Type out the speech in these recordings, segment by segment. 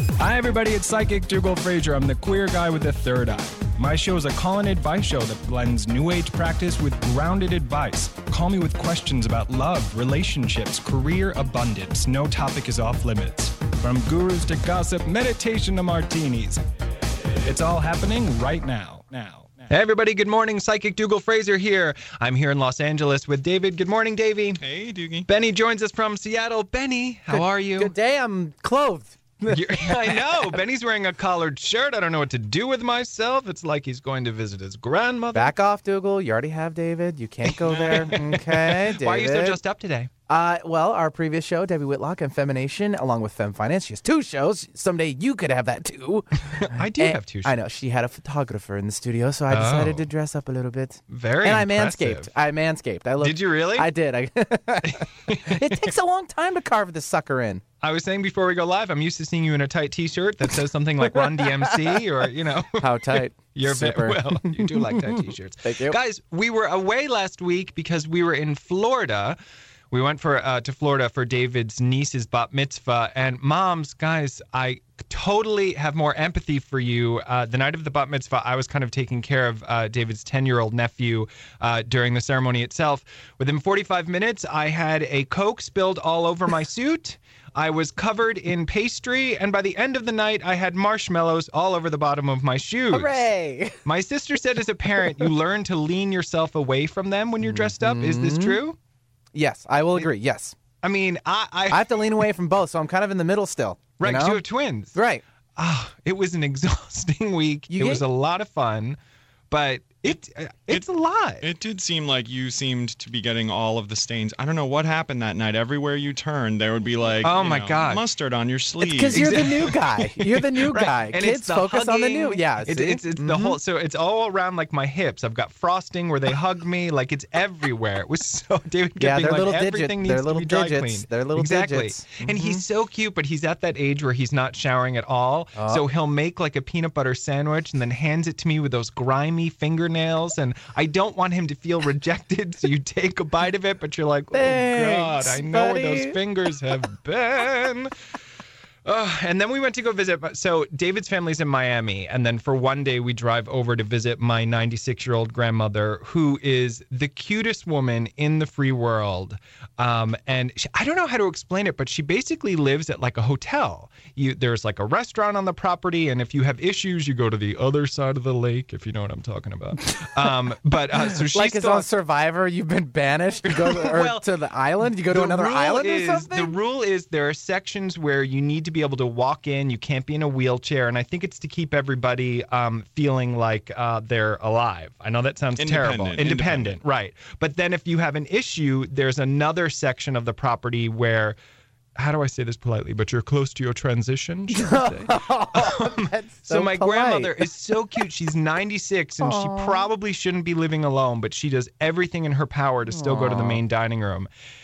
Hi, everybody. It's Psychic Dougal Fraser. I'm the queer guy with the third eye. My show is a call-in advice show that blends new age practice with grounded advice. Call me with questions about love, relationships, career, abundance. No topic is off limits. From gurus to gossip, meditation to martinis. It's all happening right now. Hey everybody, good morning. Psychic Dougal Fraser here. I'm here in Los Angeles with David. Good morning, Davey. Hey, Doogie. Benny joins us from Seattle. Benny, how are you? Good day. I'm clothed. I know. Benny's wearing a collared shirt. I don't know what to do with myself. It's like he's going to visit his grandmother. Back off, Dougal. You already have David. You can't go there. Okay, David. Why are you so dressed up today? Well, our previous show, Debbie Whitlock and Femination, along with Femme Finance. She has 2 shows. Someday you could have that too. I do have 2 shows. I know. She had a photographer in the studio, so I decided to dress up a little bit. Very And impressive. I manscaped. Did you really? I did. It takes a long time to carve this sucker in. I was saying before we go live, I'm used to seeing you in a tight T-shirt that says something like Run DMC or, you know. How tight? You're Super. well, you do like tight T-shirts. Thank you. Guys, we were away last week because we were in Florida. We went to Florida for David's niece's bat mitzvah. And moms, guys, I totally have more empathy for you. The night of the bat mitzvah, I was kind of taking care of David's 10-year-old nephew during the ceremony itself. Within 45 minutes, I had a Coke spilled all over my suit. I was covered in pastry, and by the end of the night, I had marshmallows all over the bottom of my shoes. Hooray! My sister said as a parent, you learn to lean yourself away from them when you're dressed up. Is this true? Yes, I will agree. Yes. I mean, I have to lean away from both, so I'm kind of in the middle still. Right, you 'cause know? you have twins. Right. It was an exhausting week. It was a lot of fun, but it's a lot. It did seem like you seemed to be getting all of the stains. I don't know what happened that night. Everywhere you turned, there would be like, God, mustard on your sleeve. Because you're the new guy. You're the new right. guy. And Kids focus on the new. Yeah, it's the whole. So it's all around like my hips. I've got frosting where they hug me. Like it's everywhere. It was so David kept being they're like, little everything digits. needs to be dry cleaned. They're little digits. And he's so cute, but he's at that age where he's not showering at all. So he'll make like a peanut butter sandwich and then hands it to me with those grimy fingernails. And I don't want him to feel rejected, so you take a bite of it, but you're like, oh, God, I know where those fingers have been. And then we went to go visit. So David's family's in Miami, and then for one day we drive over to visit my 96-year-old grandmother, who is the cutest woman in the free world. And I don't know how to explain it, but she basically lives at like a hotel. There's like a restaurant on the property, and if you have issues, you go to the other side of the lake, if you know what I'm talking about. So she's like it's on Survivor, you've been banished. You go to the island. You go to another island or something. The rule is there are sections where you need to be able to walk in. You can't be in a wheelchair, and I think it's to keep everybody feeling like they're alive. I know that sounds terrible. Independent, right? But then if you have an issue, there's another section of the property where, how do I say this politely, but you're close to your transition, should I say? So my grandmother is so cute. She's 96, and she probably shouldn't be living alone, but she does everything in her power to still go to the main dining room.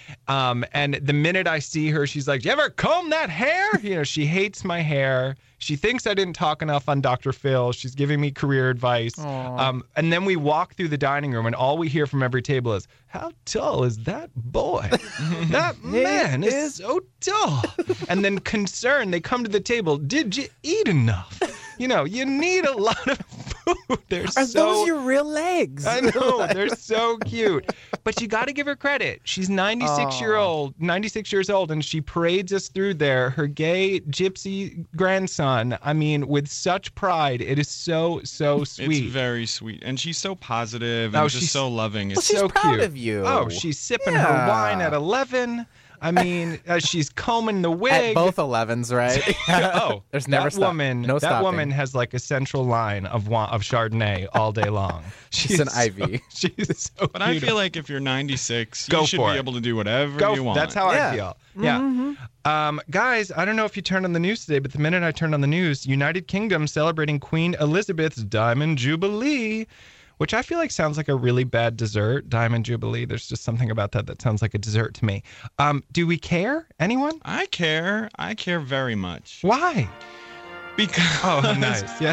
And the minute I see her, she's like, "You ever comb that hair?" You know, she hates my hair. She thinks I didn't talk enough on Dr. Phil. She's giving me career advice. And then we walk through the dining room, and all we hear from every table is, "How tall is that boy? That man is so tall." And then concerned, they come to the table, "Did you eat enough?" You know, you need a lot of food. Are those your real legs? I know, they're so cute. But you got to give her credit. She's 96 years old, and she parades us through there, her gay gypsy grandson. I mean, with such pride. It is so sweet. It's very sweet. And she's so positive and just so loving. It's she's so proud cute. of you. Oh, she's sipping her wine at 11. I mean, she's combing the wig. At both 11s, right? There's never that woman. No that woman has like a central line of Chardonnay all day long. She's an IV. She's so But I feel like if you're 96, Go you should for be it. able to do whatever you want. That's how I feel. Yeah. Guys, I don't know if you turned on the news today, but the minute I turned on the news, United Kingdom celebrating Queen Elizabeth's Diamond Jubilee, which I feel like sounds like a really bad dessert, Diamond Jubilee. There's just something about that sounds like a dessert to me. Do we care? Anyone? I care. I care very much. Why? Because Oh, nice. Yeah.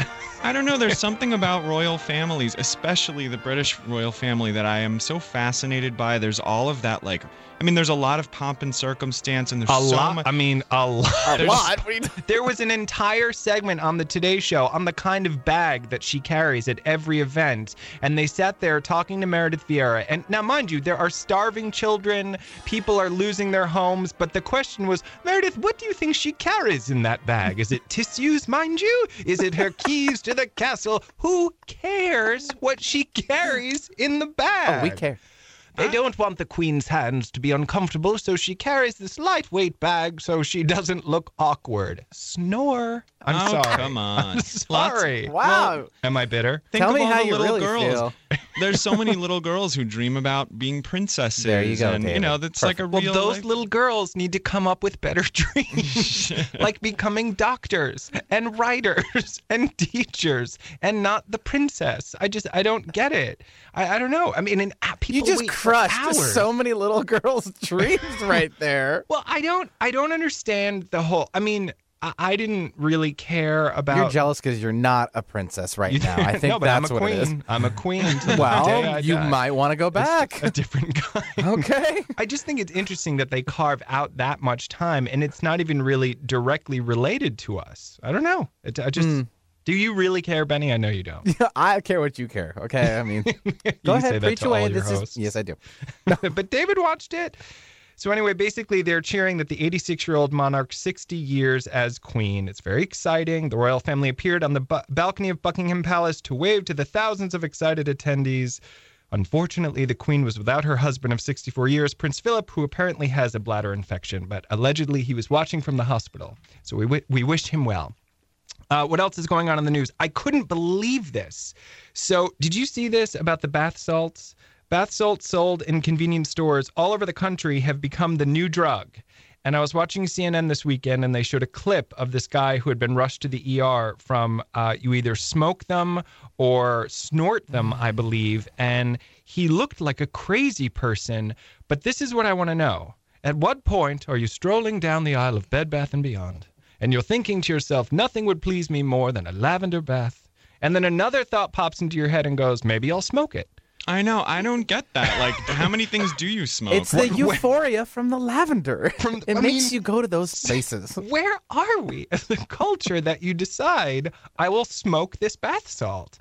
I don't know. There's something about royal families, especially the British royal family, that I am so fascinated by. There's all of that, like, I mean, there's a lot of pomp and circumstance, and there's a so lot. much. I mean, a lot. A lot. There was an entire segment on the Today Show on the kind of bag that she carries at every event, and they sat there talking to Meredith Vieira. And now, mind you, there are starving children. People are losing their homes. But the question was, Meredith, what do you think she carries in that bag? Is it tissues, mind you? Is it her keys to the castle? Who cares what she carries in the bag? Oh, we care. They don't want the Queen's hands to be uncomfortable, so she carries this lightweight bag so she doesn't look awkward. Snore. I'm sorry. Come on. I'm sorry. Wow. Am I bitter? Think Tell of me all how the you little really girls. feel. There's so many little girls who dream about being princesses. There you go, and David. you know, that's like a Well, real those life. little girls need to come up with better dreams, like becoming doctors and writers and teachers and not the princess. I don't get it. I don't know. I mean, and people You just wait for crushed hours. so many little girls' dreams right there. Well, I don't understand the whole. I mean, I didn't really care about. You're jealous because you're not a princess right now. I think no, but that's I'm a what queen. it is. I'm a queen. To the day Well, I you die. might want to go back. A different guy. Okay. I just think it's interesting that they carve out that much time, and it's not even really directly related to us. I don't know. I just. Do you really care, Benny? I know you don't. I care what you care. Okay. I mean, You go say ahead, that preach to away. all your This is hosts. yes, I do. But David watched it. So anyway, basically they're cheering that the 86-year-old monarch's 60 years as queen. It's very exciting. The royal family appeared on the balcony of Buckingham Palace to wave to the thousands of excited attendees. Unfortunately, the queen was without her husband of 64 years, Prince Philip, who apparently has a bladder infection, but allegedly he was watching from the hospital. So we wish him well. What else is going on in the news? I couldn't believe this. So did you see this about the bath salts? Bath salts sold in convenience stores all over the country have become the new drug. And I was watching CNN this weekend, and they showed a clip of this guy who had been rushed to the ER from you either smoke them or snort them, I believe. And he looked like a crazy person. But this is what I want to know. At what point are you strolling down the aisle of Bed Bath & Beyond, and you're thinking to yourself, nothing would please me more than a lavender bath? And then another thought pops into your head and goes, maybe I'll smoke it. I know. I don't get that. Like, how many things do you smoke? It's the euphoria from the lavender. It makes you go to those places. Where are we as a culture that you decide, I will smoke this bath salt?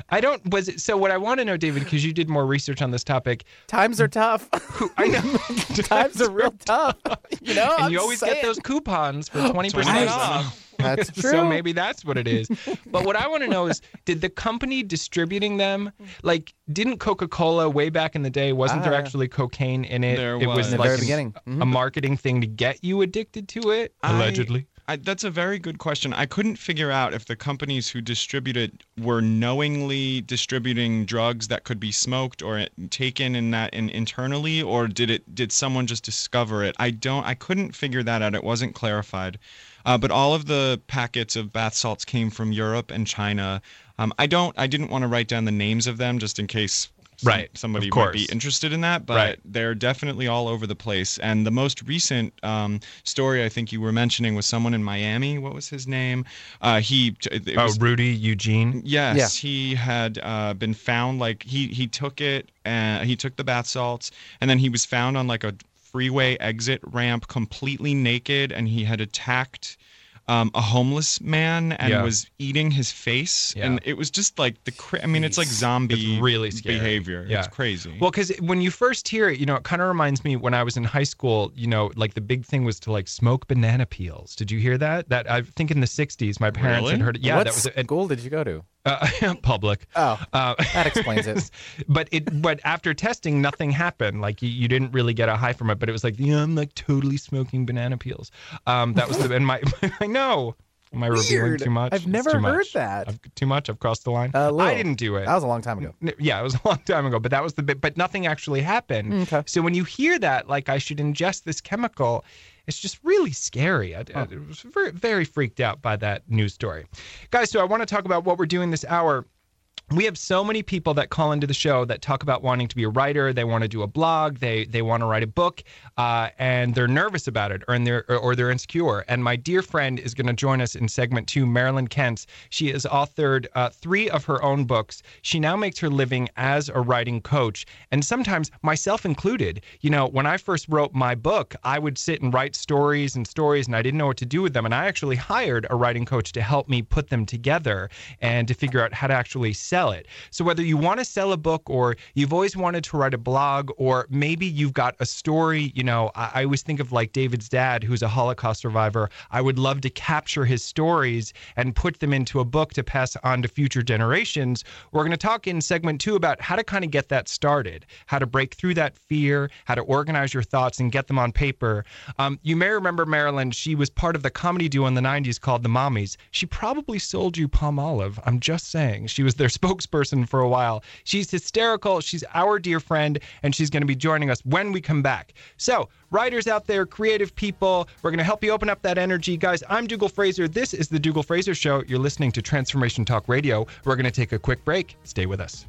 So what I want to know, David, because you did more research on this topic. Times are tough. I know. Times are real tough. You know, And I'm you always saying. get those coupons for 20% off. That's true. So maybe that's what it is. But what I want to know is, did the company distributing them, like, didn't Coca-Cola way back in the day, wasn't there actually cocaine in it? There It was. was In the like very beginning. a marketing thing to get you addicted to it, allegedly. That's a very good question. I couldn't figure out if the companies who distribute it were knowingly distributing drugs that could be smoked or taken internally, or did someone just discover it? I couldn't figure that out. It wasn't clarified. But all of the packets of bath salts came from Europe and China. I didn't want to write down the names of them just in case somebody might be interested in that, but they're definitely all over the place. And the most recent story I think you were mentioning was someone in Miami. What was his name? Rudy Eugene? Yes, Yeah. he had been found, like, he took it, he took the bath salts, and then he was found on like a freeway exit ramp completely naked, and he had attacked a homeless man and was eating his face, and it was just like it's like zombie It's really scary. behavior. Yeah. It's crazy. Well, because when you first hear it, it kind of reminds me when I was in high school, like the big thing was to like smoke banana peels. Did you hear that? That I think in the 60s, my parents had heard it. Yeah, what that was school did you go to? Public. Oh, that explains it. But after testing, nothing happened. Like you didn't really get a high from it. But it was like, I'm like totally smoking banana peels. That was I know. Am I revealing Weird. too much? I've It's never too heard much. that. Too much. I've crossed the line. Little. I didn't do it. That was a long time ago. Yeah, it was a long time ago. But that was the bit. But nothing actually happened. Okay. So when you hear that, like I should ingest this chemical, it's just really scary. I was very, very freaked out by that news story. Guys, so I want to talk about what we're doing this hour. we have so many people that call into the show that talk about wanting to be a writer. They want to do a blog. They want to write a book, and they're nervous about it, or they're insecure. And my dear friend is going to join us in segment 2, Marilyn Kentz. She has authored 3 of her own books. She now makes her living as a writing coach, and sometimes myself included. You know, when I first wrote my book, I would sit and write stories, and I didn't know what to do with them. And I actually hired a writing coach to help me put them together and to figure out how to actually sell it. So whether you want to sell a book, or you've always wanted to write a blog, or maybe you've got a story, you know, I always think of like David's dad, who's a Holocaust survivor. I would love to capture his stories and put them into a book to pass on to future generations. We're going to talk in segment 2 about how to kind of get that started, how to break through that fear, how to organize your thoughts and get them on paper. You may remember Marilyn. She was part of the comedy duo in the 90s called The Mommies. She probably sold you Palmolive. I'm just saying. She was their spokesperson for a while. She's hysterical. She's our dear friend, and she's going to be joining us when we come back. So, writers out there, creative people, we're going to help you open up that energy. Guys, I'm Dougal Fraser. This is the Dougal Fraser Show. You're listening to Transformation Talk Radio. We're going to take a quick break. Stay with us.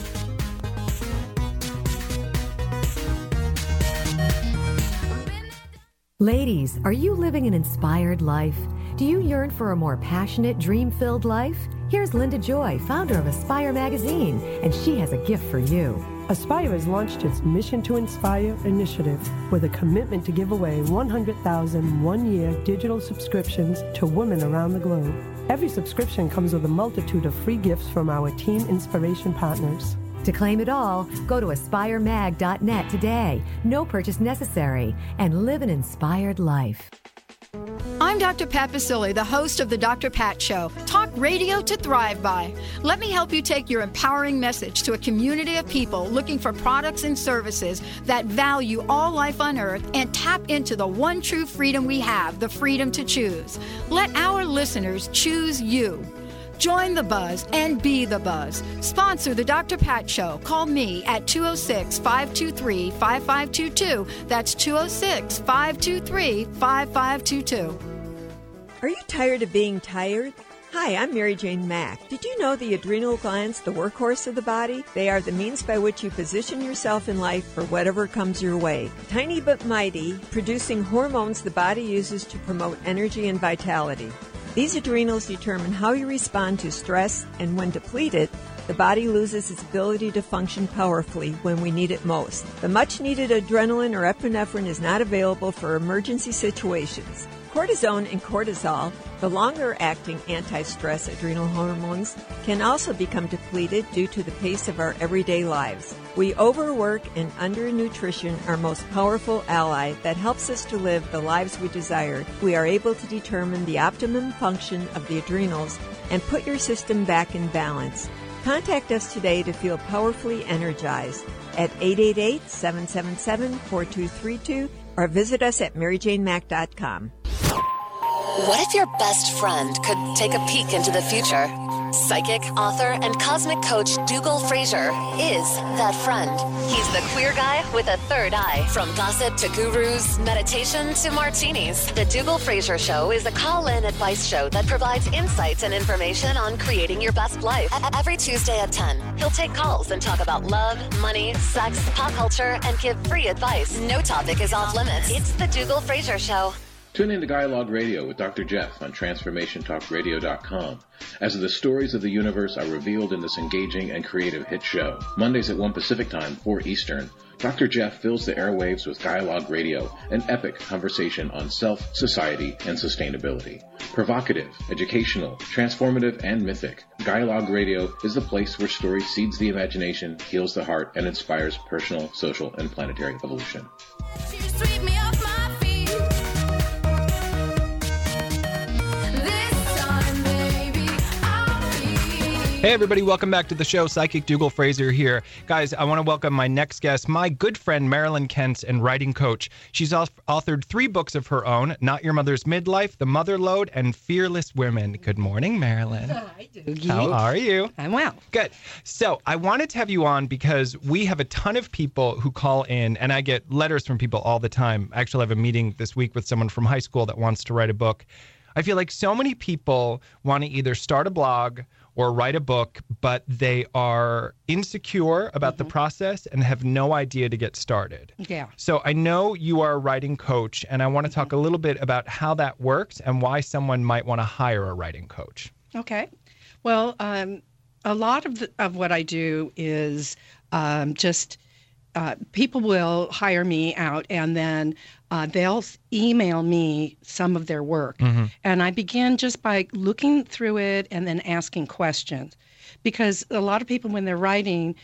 Ladies, are you living an inspired life? Do you yearn for a more passionate, dream-filled life? Here's Linda Joy, founder of Aspire Magazine, and she has a gift for you. Aspire has launched its Mission to Inspire initiative with a commitment to give away 100,000 one-year digital subscriptions to women around the globe. Every subscription comes with a multitude of free gifts from our team inspiration partners. To claim it all, go to aspiremag.net today. No purchase necessary, and live an inspired life. I'm Dr. Pat Baccili, the host of the Dr. Pat Show, talk radio to thrive by. Let me help you take your empowering message to a community of people looking for products and services that value all life on earth and tap into the one true freedom we have, the freedom to choose. Let our listeners choose you. Join the buzz and be the buzz. Sponsor the Dr. Pat Show. Call me at 206-523-5522. That's 206-523-5522. Are you tired of being tired? Hi, I'm Mary Jane Mack. Did you know the adrenal glands, the workhorse of the body? They are the means by which you position yourself in life for whatever comes your way. Tiny but mighty, producing hormones the body uses to promote energy and vitality. These adrenals determine how you respond to stress, and when depleted, the body loses its ability to function powerfully when we need it most. The much-needed adrenaline or epinephrine is not available for emergency situations. Cortisone and cortisol, the longer-acting anti-stress adrenal hormones, can also become depleted due to the pace of our everyday lives. We overwork, and undernutrition, our most powerful ally that helps us to live the lives we desire. We are able to determine the optimum function of the adrenals and put your system back in balance. Contact us today to feel powerfully energized at 888-777-4232 or visit us at maryjanemack.com. What if your best friend could take a peek into the future? Psychic, author, and cosmic coach Dougal Fraser is that friend. He's the queer guy with a third eye. From gossip to gurus, meditation to martinis, the Dougal Fraser Show is a call-in advice show that provides insights and information on creating your best life. Every Tuesday at 10, he'll take calls and talk about love, money, sex, pop culture, and give free advice. No topic is off limits. It's the Dougal Fraser Show. Tune in to Dialogue Radio with Dr. Jeff on TransformationTalkRadio.com as the stories of the universe are revealed in this engaging and creative hit show. Mondays at 1 Pacific Time, 4 Eastern, Dr. Jeff fills the airwaves with Dialogue Radio, an epic conversation on self, society, and sustainability. Provocative, educational, transformative, and mythic, Dialogue Radio is the place where story seeds the imagination, heals the heart, and inspires personal, social, and planetary evolution. Hey everybody, welcome back to the show. Psychic Dougal Fraser here. Guys, I want to welcome my next guest, my good friend Marilyn Kentz, and writing coach. She's authored 3 books of her own, Not Your Mother's Midlife, The Mother Lode, and Fearless Women. Good morning, Marilyn. Hi, Dougie. How are you? I'm well. Good. So I wanted to have you on because we have a ton of people who call in, and I get letters from people all the time. I actually have a meeting this week with someone from high school that wants to write a book. I feel like so many people want to either start a blog or write a book, but they are insecure about the process and have no idea to get started. Yeah. So I know you are a writing coach, and I want to talk a little bit about how that works and why someone might want to hire a writing coach. Okay. Well, a lot of what I do is people will hire me out, and then they'll email me some of their work. And I begin just by looking through it and then asking questions. Because a lot of people, when they're writing,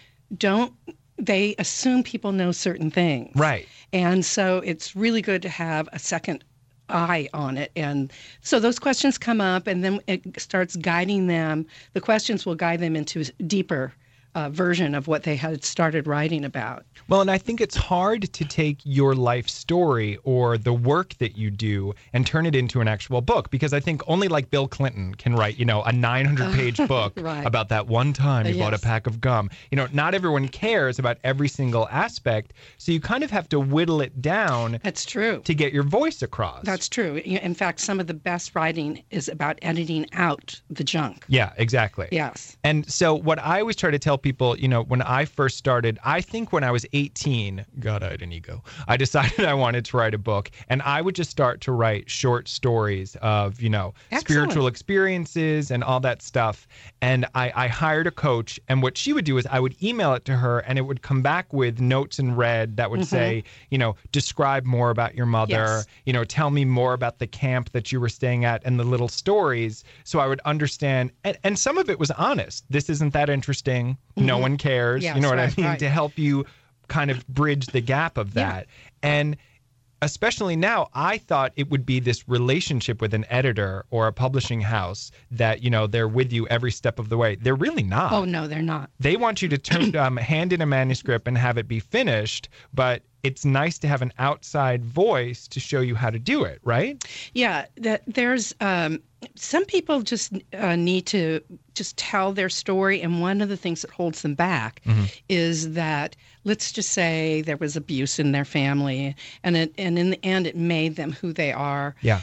they assume people know certain things. Right. And so it's really good to have a second eye on it. And so those questions come up, and then it starts guiding them. The questions will guide them into a deeper version of what they had started writing about. Well, and I think it's hard to take your life story or the work that you do and turn it into an actual book, because I think only like Bill Clinton can write, a 900-page book right. about that one time he bought a pack of gum. Not everyone cares about every single aspect, so you kind of have to whittle it down. That's true. To get your voice across. That's true. In fact, some of the best writing is about editing out the junk. Yeah, exactly. Yes. And so what I always try to tell people, when I first started, I think when I was 18, God, I had an ego, I decided I wanted to write a book, and I would just start to write short stories of, spiritual experiences and all that stuff. And I hired a coach, and what she would do is I would email it to her, and it would come back with notes in red that would say, describe more about your mother, tell me more about the camp that you were staying at and the little stories, so I would understand. And some of it was honest. This isn't that interesting. No one cares. Yes, you know what right, I mean? right. To help you kind of bridge the gap of that. And especially now, I thought it would be this relationship with an editor or a publishing house that, they're with you every step of the way. They're really not. Oh, no, they're not. They want you to hand in a manuscript and have it be finished, but it's nice to have an outside voice to show you how to do it, right? Yeah, there's some people just need to just tell their story, and one of the things that holds them back is that, let's just say there was abuse in their family, and in the end it made them who they are. Yeah.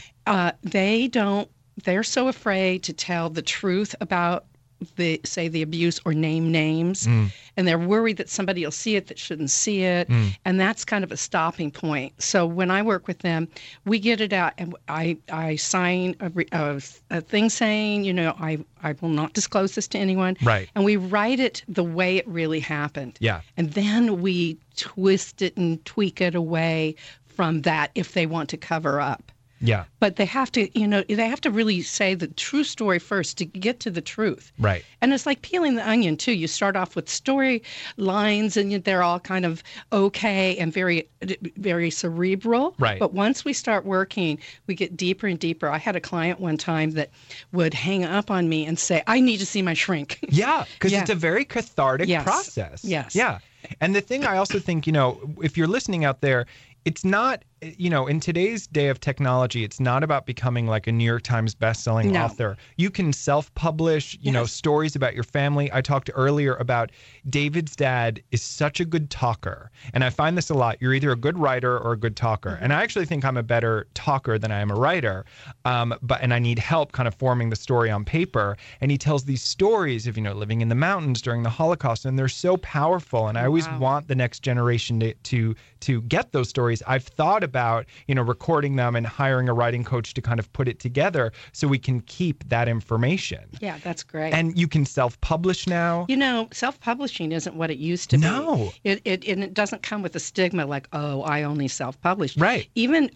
They're so afraid to tell the truth about the abuse or name names, and they're worried that somebody will see it that shouldn't see it, and that's kind of a stopping point. So when I work with them, we get it out, and I sign a thing saying, I will not disclose this to anyone, right? And we write it the way it really happened, yeah, and then we twist it and tweak it away from that if they want to cover up. Yeah. But they have to, they have to really say the true story first to get to the truth. Right. And it's like peeling the onion, too. You start off with story lines, and they're all kind of okay and very, very cerebral. Right. But once we start working, we get deeper and deeper. I had a client one time that would hang up on me and say, I need to see my shrink. Yeah, because it's a very cathartic process. Yes. Yeah. And the thing I also think, if you're listening out there, it's not, in today's day of technology, it's not about becoming like a New York Times bestselling author. You can self-publish, stories about your family. I talked earlier about David's dad is such a good talker. And I find this a lot. You're either a good writer or a good talker. And I actually think I'm a better talker than I am a writer. And I need help kind of forming the story on paper. And he tells these stories of, living in the mountains during the Holocaust. And they're so powerful. And I always want the next generation to get those stories. I've thought about, recording them and hiring a writing coach to kind of put it together so we can keep that information. Yeah, that's great. And you can self-publish now. Self-publishing isn't what it used to be. No. It doesn't come with a stigma like, oh, I only self-publish. Right. Even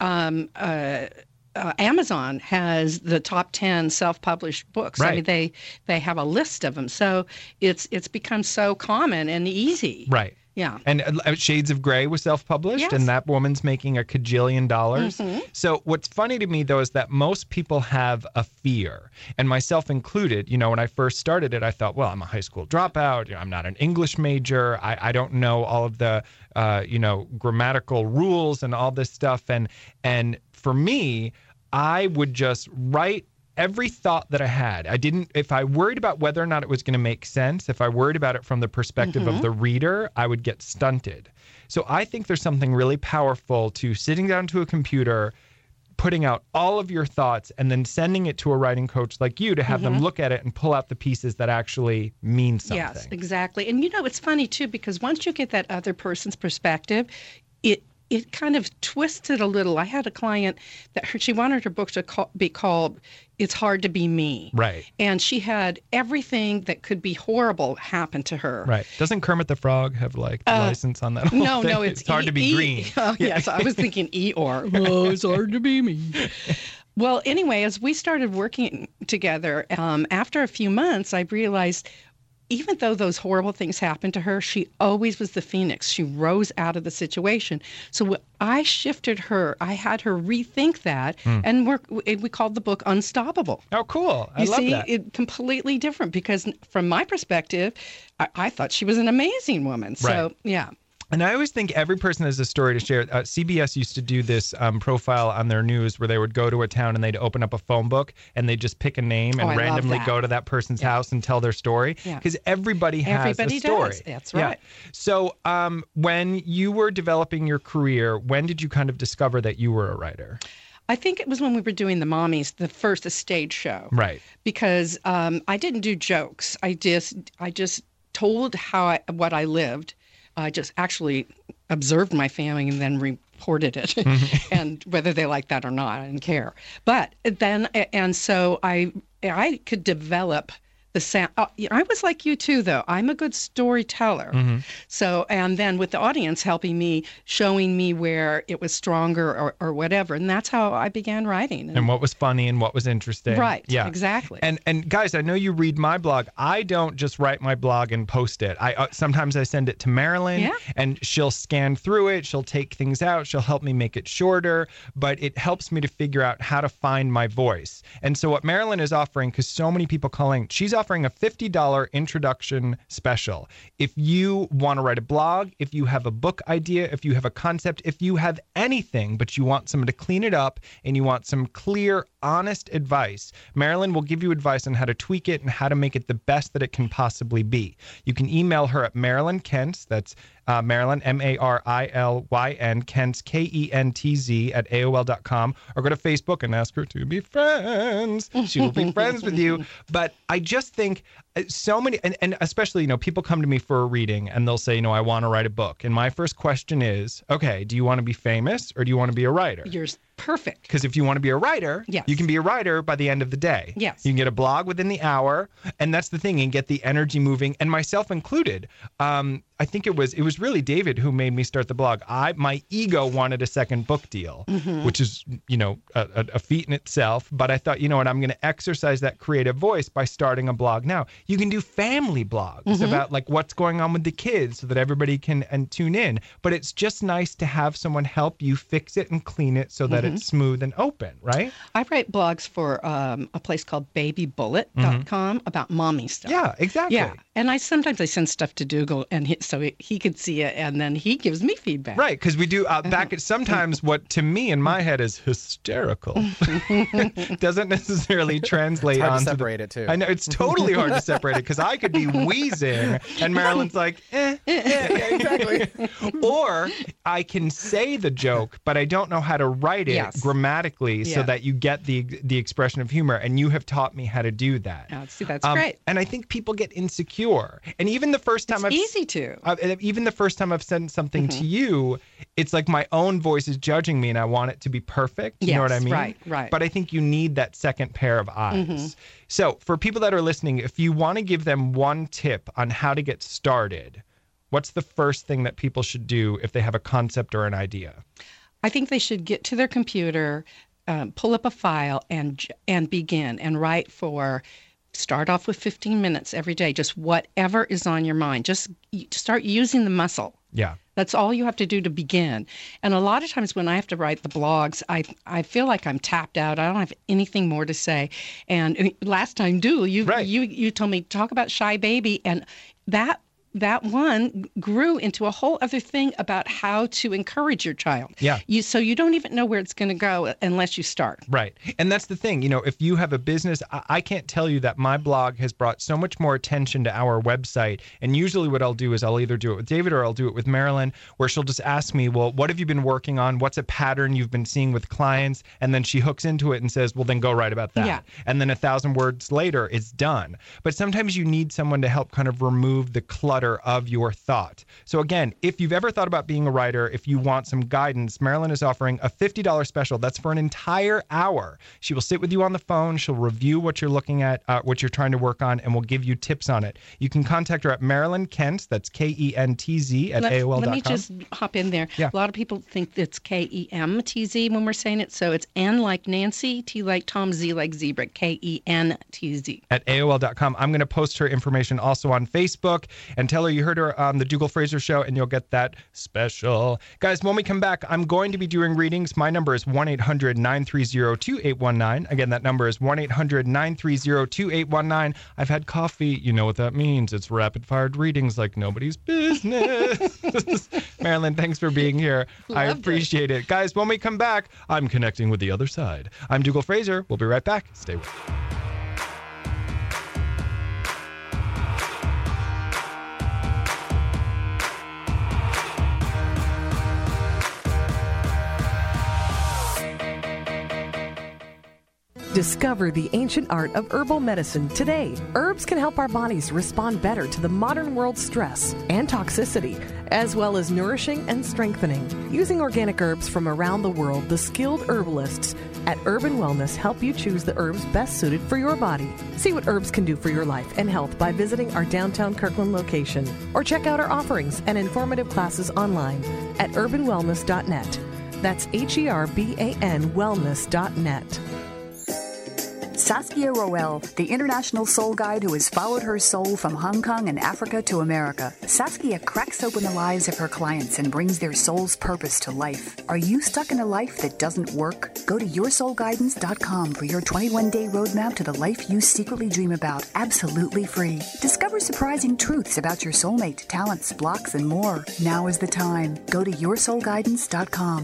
Amazon has the top 10 self-published books. Right. I mean, they have a list of them. So it's become so common and easy. Right. Yeah. And Shades of Grey was self-published, and that woman's making $1 kajillion. So what's funny to me, though, is that most people have a fear, and myself included. When I first started it, I thought, well, I'm a high school dropout. I'm not an English major. I don't know all of the, grammatical rules and all this stuff. And for me, I would just write every thought that I had. If I worried about whether or not it was going to make sense, if I worried about it from the perspective of the reader, I would get stunted. So I think there's something really powerful to sitting down to a computer, putting out all of your thoughts and then sending it to a writing coach like you to have them look at it and pull out the pieces that actually mean something. Yes, exactly. And it's funny too, because once you get that other person's perspective, it kind of twists it a little. I had a client that she wanted her book to be called "It's Hard to Be Me." Right. And she had everything that could be horrible happen to her. Right. Doesn't Kermit the Frog have like the license on that whole no, thing? No, it's hard to be green. Oh, yes, I was thinking Eeyore. Oh, it's hard to be me. Well, anyway, as we started working together, after a few months, I realized even though those horrible things happened to her, she always was the phoenix. She rose out of the situation. So I shifted her. I had her rethink that, and we called the book Unstoppable. Oh, cool. I love that. You see, it's completely different because from my perspective, I thought she was an amazing woman. So, right. Yeah. And I always think every person has a story to share. CBS used to do this profile on their news where they would go to a town and they'd open up a phone book and they'd just pick a name and randomly go to that person's house and tell their story. Because everybody has a story. Does. That's right. Yeah. So when you were developing your career, when did you kind of discover that you were a writer? I think it was when we were doing the Mommies, the stage show. Right. Because I didn't do jokes. I just told what I lived. I just actually observed my family and then reported it. And whether they liked that or not, I didn't care. But then, and so I could develop the sound. I was like you too, though. I'm a good storyteller. So, and then with the audience helping me, showing me where it was stronger or whatever. And that's how I began writing. And what was funny and what was interesting. Right. Yeah. Exactly. And guys, I know you read my blog. I don't just write my blog and post it. Sometimes I send it to Marilyn and she'll scan through it. She'll take things out. She'll help me make it shorter, but it helps me to figure out how to find my voice. And so what Marilyn is offering, because so many people calling, she's offering a $50 introduction special. If you want to write a blog, if you have a book idea, if you have a concept, if you have anything, but you want someone to clean it up and you want some clear, honest advice, Marilyn will give you advice on how to tweak it and how to make it the best that it can possibly be. You can email her at Marilyn Kentz, that's Marilyn, Marilyn, Kentz, Kentz at AOL.com, or go to Facebook and ask her to be friends. She will be friends with you. But I just think so many, and especially, people come to me for a reading and they'll say, I want to write a book. And my first question is, okay, do you want to be famous or do you want to be a writer? You're perfect. Because if you want to be a writer, you can be a writer by the end of the day. Yes. You can get a blog within the hour, and that's the thing, and get the energy moving, and myself included. I think it was really David who made me start the blog. My ego wanted a second book deal, which is, a feat in itself. But I thought, what, I'm going to exercise that creative voice by starting a blog now. You can do family blogs about like what's going on with the kids so that everybody can tune in. But it's just nice to have someone help you fix it and clean it so that it's smooth and open, right? I write blogs for a place called babybullet.com about mommy stuff. Yeah, exactly. Yeah, and sometimes I send stuff to Dougal and so he could see it, and then he gives me feedback. Right, because we do back at sometimes what to me in my head is hysterical doesn't necessarily translate it's hard onto to separate it too. I know it's totally hard to separate it because I could be wheezing and Marilyn's like, yeah, exactly. Or I can say the joke, but I don't know how to write it grammatically so that you get the expression of humor, and you have taught me how to do that. Oh, see, that's great. And I think people get insecure, and even the first time even the first time I've sent something to you, it's like my own voice is judging me and I want it to be perfect. You know what I mean? Right. But I think you need that second pair of eyes. So for people that are listening, if you want to give them one tip on how to get started, what's the first thing that people should do if they have a concept or an idea? I think they should get to their computer, pull up a file and begin and write for... Start off with 15 minutes every day, just whatever is on your mind. Just start using the muscle. Yeah. That's all you have to do to begin. And a lot of times when I have to write the blogs, I feel like I'm tapped out. I don't have anything more to say. And last time, you told me, talk about Shy Baby. And that that one grew into a whole other thing about how to encourage your child. Yeah. So you don't even know where it's going to go unless you start. Right. And that's the thing. If you have a business, I can't tell you that my blog has brought so much more attention to our website. And usually what I'll do is I'll either do it with David or I'll do it with Marilyn, where she'll just ask me, well, what have you been working on? What's a pattern you've been seeing with clients? And then she hooks into it and says, well, then go write about that. Yeah. And then 1,000 words later, it's done. But sometimes you need someone to help kind of remove the clutter of your thought. So again, if you've ever thought about being a writer, if you want some guidance, Marilyn is offering a $50 special. That's for an entire hour. She will sit with you on the phone. She'll review what you're looking at, what you're trying to work on, and will give you tips on it. You can contact her at Marilyn Kentz, that's Kentz at AOL.com. Let me just hop in there. Yeah. A lot of people think it's Kemtz when we're saying it. So it's N like Nancy, T like Tom, Z like zebra, Kentz. At AOL.com. I'm going to post her information also on Facebook and tell her you heard her on the Dougal Fraser Show, and you'll get that special. Guys, when we come back, I'm going to be doing readings. My number is 1-800-930-2819. Again, that number is 1-800-930-2819. I've had coffee. You know what that means. It's rapid-fired readings like nobody's business. Marilyn, thanks for being here. I appreciate it. Guys, when we come back, I'm connecting with the other side. I'm Dougal Fraser. We'll be right back. Stay with me. Discover the ancient art of herbal medicine today. Herbs can help our bodies respond better to the modern world's stress and toxicity, as well as nourishing and strengthening. Using organic herbs from around the world, the skilled herbalists at Urban Wellness help you choose the herbs best suited for your body. See what herbs can do for your life and health by visiting our downtown Kirkland location, or check out our offerings and informative classes online at urbanwellness.net. That's HERBAN wellness.net. Saskia Roel, the international soul guide who has followed her soul from Hong Kong and Africa to America. Saskia cracks open the lives of her clients and brings their soul's purpose to life. Are you stuck in a life that doesn't work? Go to yoursoulguidance.com for your 21-day roadmap to the life you secretly dream about, absolutely free. Discover surprising truths about your soulmate, talents, blocks, and more. Now is the time. Go to yoursoulguidance.com.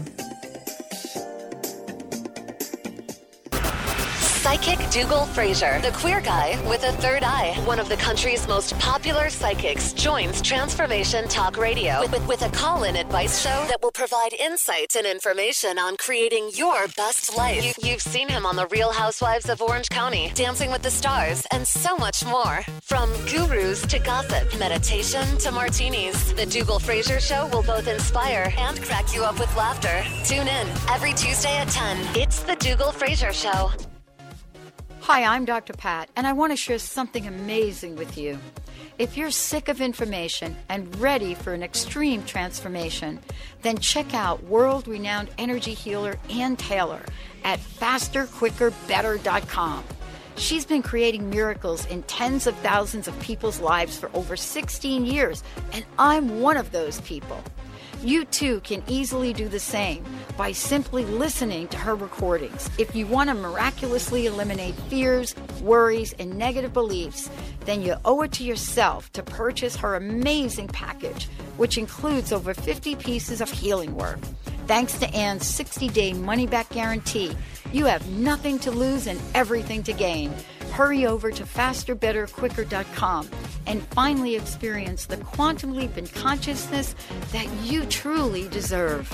Psychic Dougal Fraser, the queer guy with a third eye. One of the country's most popular psychics joins Transformation Talk Radio with a call-in advice show that will provide insights and information on creating your best life. You've seen him on The Real Housewives of Orange County, Dancing with the Stars, and so much more. From gurus to gossip, meditation to martinis, the Dougal Fraser Show will both inspire and crack you up with laughter. Tune in every Tuesday at 10. It's the Dougal Fraser Show. Hi, I'm Dr. Pat, and I want to share something amazing with you. If you're sick of information and ready for an extreme transformation, then check out world-renowned energy healer Ann Taylor at fasterquickerbetter.com. She's been creating miracles in tens of thousands of people's lives for over 16 years, and I'm one of those people. You too can easily do the same by simply listening to her recordings. If you want to miraculously eliminate fears, worries, and negative beliefs, then you owe it to yourself to purchase her amazing package, which includes over 50 pieces of healing work. Thanks to Ann's 60-day money-back guarantee, you have nothing to lose and everything to gain. Hurry over to fasterbetterquicker.com and finally experience the quantum leap in consciousness that you truly deserve.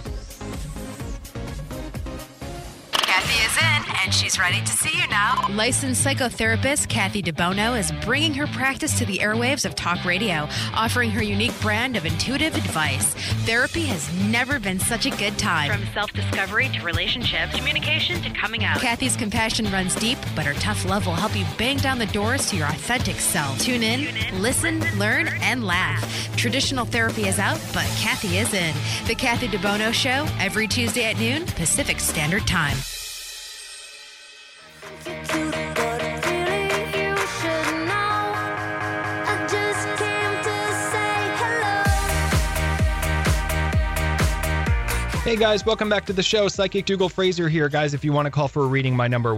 Kathy is in, and she's ready to see you now. Licensed psychotherapist Kathy DeBono is bringing her practice to the airwaves of talk radio, offering her unique brand of intuitive advice. Therapy has never been such a good time. From self-discovery to relationships, communication to coming out. Kathy's compassion runs deep, but her tough love will help you bang down the doors to your authentic self. Tune in, listen, learn, and laugh. Traditional therapy is out, but Kathy is in. The Kathy DeBono Show, every Tuesday at noon, Pacific Standard Time. Hey Hey guys, welcome back to the show. Psychic Dougal Fraser here. Guys, if you want to call for a reading, my number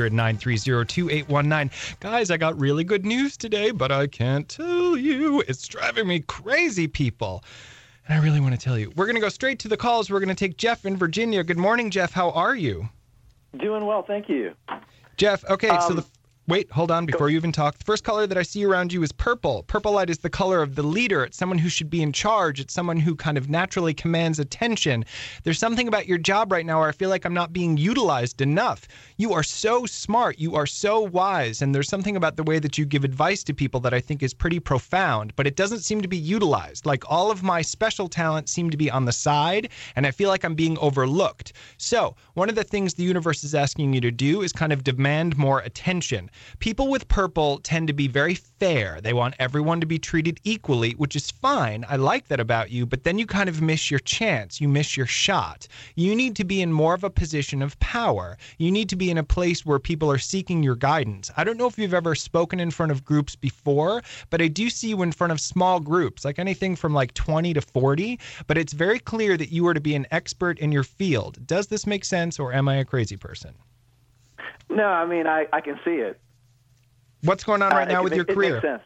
1-800-930-2819. Guys, I got really good news today, but I can't tell you. It's driving me crazy, people. And I really want to tell you. We're going to go straight to the calls. We're going to take Jeff in Virginia. Good morning, Jeff. How are you? Doing well, thank you. Jeff, okay, wait, hold on before you even talk. The first color that I see around you is purple. Purple light is the color of the leader. It's someone who should be in charge. It's someone who kind of naturally commands attention. There's something about your job right now where I feel like I'm not being utilized enough. You are so smart. You are so wise. And there's something about the way that you give advice to people that I think is pretty profound, but it doesn't seem to be utilized. Like all of my special talents seem to be on the side, and I feel like I'm being overlooked. So one of the things the universe is asking you to do is kind of demand more attention. People with purple tend to be very fair. They want everyone to be treated equally, which is fine. I like that about you, but then you kind of miss your chance. You miss your shot. You need to be in more of a position of power. You need to be in a place where people are seeking your guidance. I don't know if you've ever spoken in front of groups before, but I do see you in front of small groups, like anything from like 20 to 40, but it's very clear that you are to be an expert in your field. Does this make sense, or am I a crazy person? No, I mean, I can see it. What's going on right now with your career? It makes sense.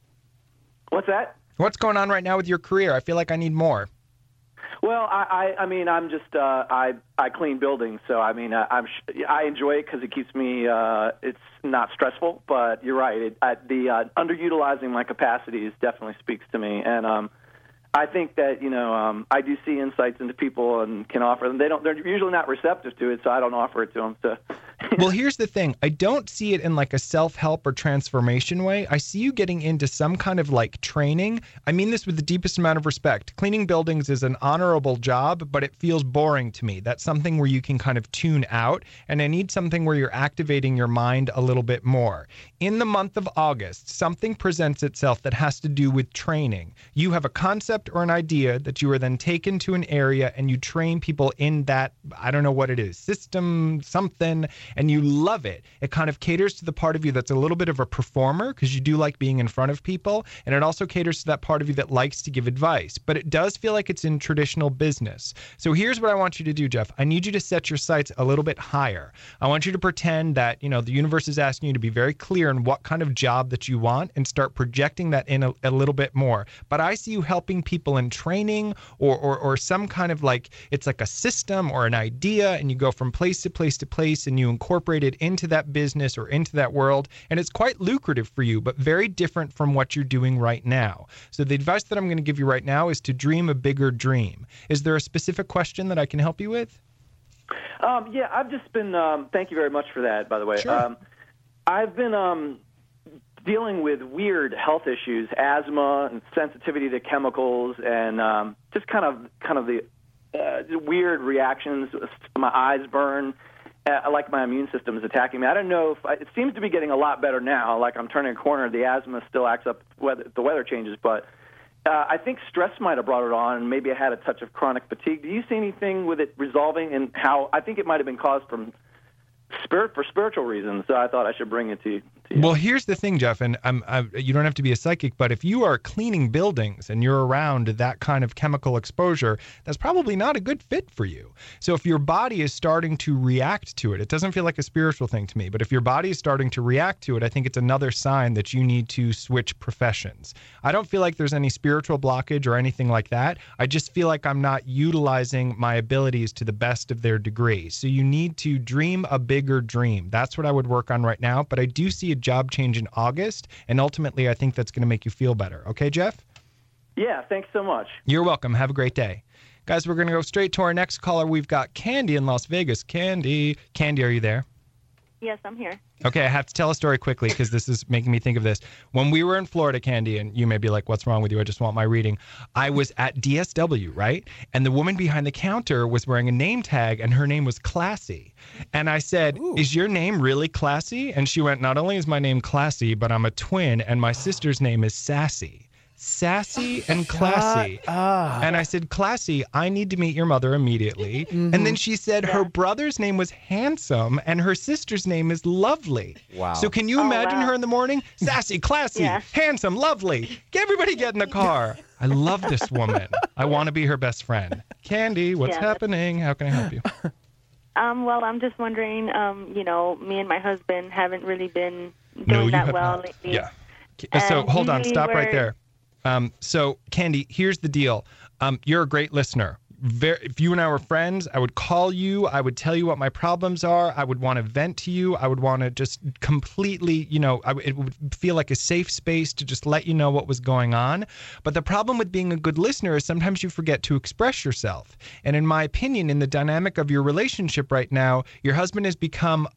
What's that? What's going on right now with your career? I feel like I need more. Well, I mean, I'm just I clean buildings, so I mean, I enjoy it because it keeps me. It's not stressful, but you're right. The underutilizing my capacities definitely speaks to me, and I think that I do see insights into people and can offer them. They're usually not receptive to it, so I don't offer it to them. So. Well, here's the thing. I don't see it in like a self-help or transformation way. I see you getting into some kind of like training. I mean this with the deepest amount of respect. Cleaning buildings is an honorable job, but it feels boring to me. That's something where you can kind of tune out, and I need something where you're activating your mind a little bit more. In the month of August, something presents itself that has to do with training. You have a concept or an idea that you are then taken to an area and you train people in that, I don't know what it is, system, something, and you love it. It kind of caters to the part of you that's a little bit of a performer because you do like being in front of people, and it also caters to that part of you that likes to give advice, but it does feel like it's in traditional business. So here's what I want you to do, Jeff. I need you to set your sights a little bit higher. I want you to pretend that, the universe is asking you to be very clear in what kind of job that you want and start projecting that in a little bit more. But I see you helping people in training or some kind of like, it's like a system or an idea, and you go from place to place to place and you incorporate it into that business or into that world, and it's quite lucrative for you, but very different from what you're doing right now. So the advice that I'm going to give you right now is to dream a bigger dream. Is there a specific question that I can help you with? Yeah, I've just been, thank you very much for that, by the way. Sure. I've been dealing with weird health issues, asthma and sensitivity to chemicals, and just kind of the weird reactions. My eyes burn, like my immune system is attacking me. I don't know if it seems to be getting a lot better now. Like I'm turning a corner. The asthma still acts up the weather changes, but I think stress might have brought it on, and maybe I had a touch of chronic fatigue. Do you see anything with it resolving? And how I think it might have been caused from for spiritual reasons, so I thought I should bring it to you. Well, here's the thing, Jeff, and you don't have to be a psychic, but if you are cleaning buildings and you're around that kind of chemical exposure, that's probably not a good fit for you. So if your body is starting to react to it, it doesn't feel like a spiritual thing to me, but if your body is starting to react to it, I think it's another sign that you need to switch professions. I don't feel like there's any spiritual blockage or anything like that. I just feel like I'm not utilizing my abilities to the best of their degree. So you need to dream a bigger dream. That's what I would work on right now, but I do see a job change in August, and ultimately I think that's going to make you feel better. Okay, Jeff? Yeah, thanks so much. You're welcome. Have a great day. Guys, we're going to go straight to our next caller. We've got Candy in Las Vegas. Candy, are you there? Yes, I'm here. Okay, I have to tell a story quickly because this is making me think of this. When we were in Florida, Candy, and you may be like, what's wrong with you? I just want my reading. I was at DSW, right? And the woman behind the counter was wearing a name tag, and her name was Classy. And I said, Is your name really Classy? And she went, not only is my name Classy, but I'm a twin, and my sister's name is Sassy. Sassy and Classy. And I said, Classy, I need to meet your mother immediately. Mm-hmm. And then she said her brother's name was Handsome and her sister's name is Lovely. Wow. So can you imagine her in the morning? Sassy, Classy, Handsome, Lovely. Everybody get in the car. I love this woman. I want to be her best friend. Candy, what's happening? How can I help you? Well, I'm just wondering, me and my husband haven't really been doing that well lately. Yeah. So hold on, stop right there. So Candy, here's the deal. You're a great listener. If you and I were friends, I would call you. I would tell you what my problems are. I would want to vent to you. I would want to just completely, it would feel like a safe space to just let you know what was going on. But the problem with being a good listener is sometimes you forget to express yourself. And in my opinion, in the dynamic of your relationship right now, your husband has become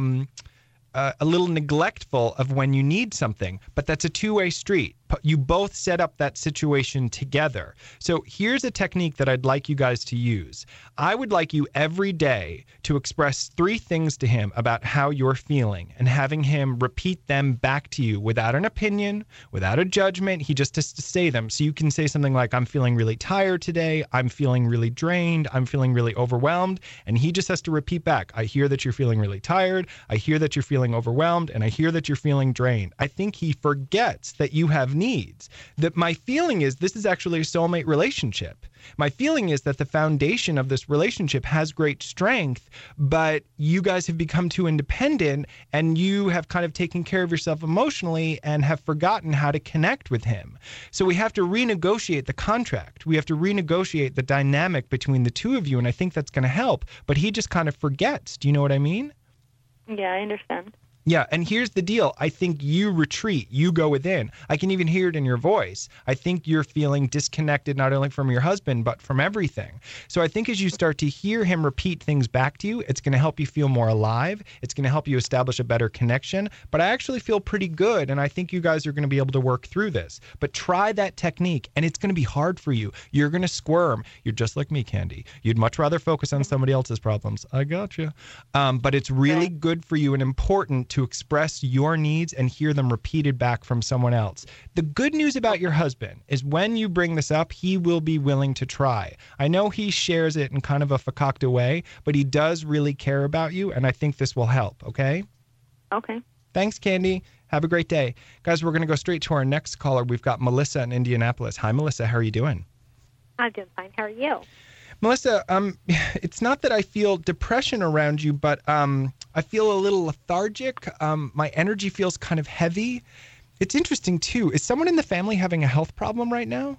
a little neglectful of when you need something, but that's a two-way street. You both set up that situation together. So here's a technique that I'd like you guys to use. I would like you every day to express 3 things to him about how you're feeling and having him repeat them back to you without an opinion, without a judgment. He just has to say them. So you can say something like, I'm feeling really tired today. I'm feeling really drained. I'm feeling really overwhelmed. And he just has to repeat back. I hear that you're feeling really tired. I hear that you're feeling overwhelmed. And I hear that you're feeling drained. I think he forgets that you have needs. That my feeling is this is actually a soulmate relationship. My feeling is that the foundation of this relationship has great strength, but you guys have become too independent and you have kind of taken care of yourself emotionally and have forgotten how to connect with him. So we have to renegotiate the contract. We have to renegotiate the dynamic between the two of you, and I think that's going to help. But he just kind of forgets. Do you know what I mean? Yeah, I understand. Yeah, and here's the deal. I think you retreat. You go within. I can even hear it in your voice. I think you're feeling disconnected not only from your husband, but from everything. So I think as you start to hear him repeat things back to you, it's going to help you feel more alive. It's going to help you establish a better connection. But I actually feel pretty good, and I think you guys are going to be able to work through this. But try that technique, and it's going to be hard for you. You're going to squirm. You're just like me, Candy. You'd much rather focus on somebody else's problems. I got you. But it's really good for you and important to express your needs and hear them repeated back from someone else. The good news about your husband is when you bring this up, he will be willing to try. I know he shares it in kind of a fakakta way, but he does really care about you, and I think this will help, okay? Okay. Thanks, Candy. Have a great day. Guys, we're going to go straight to our next caller. We've got Melissa in Indianapolis. Hi, Melissa. How are you doing? I'm doing fine. How are you? Melissa, it's not that I feel depression around you, but I feel a little lethargic. My energy feels kind of heavy. It's interesting, too. Is someone in the family having a health problem right now?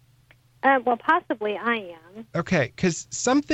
Well, possibly I am. Okay, because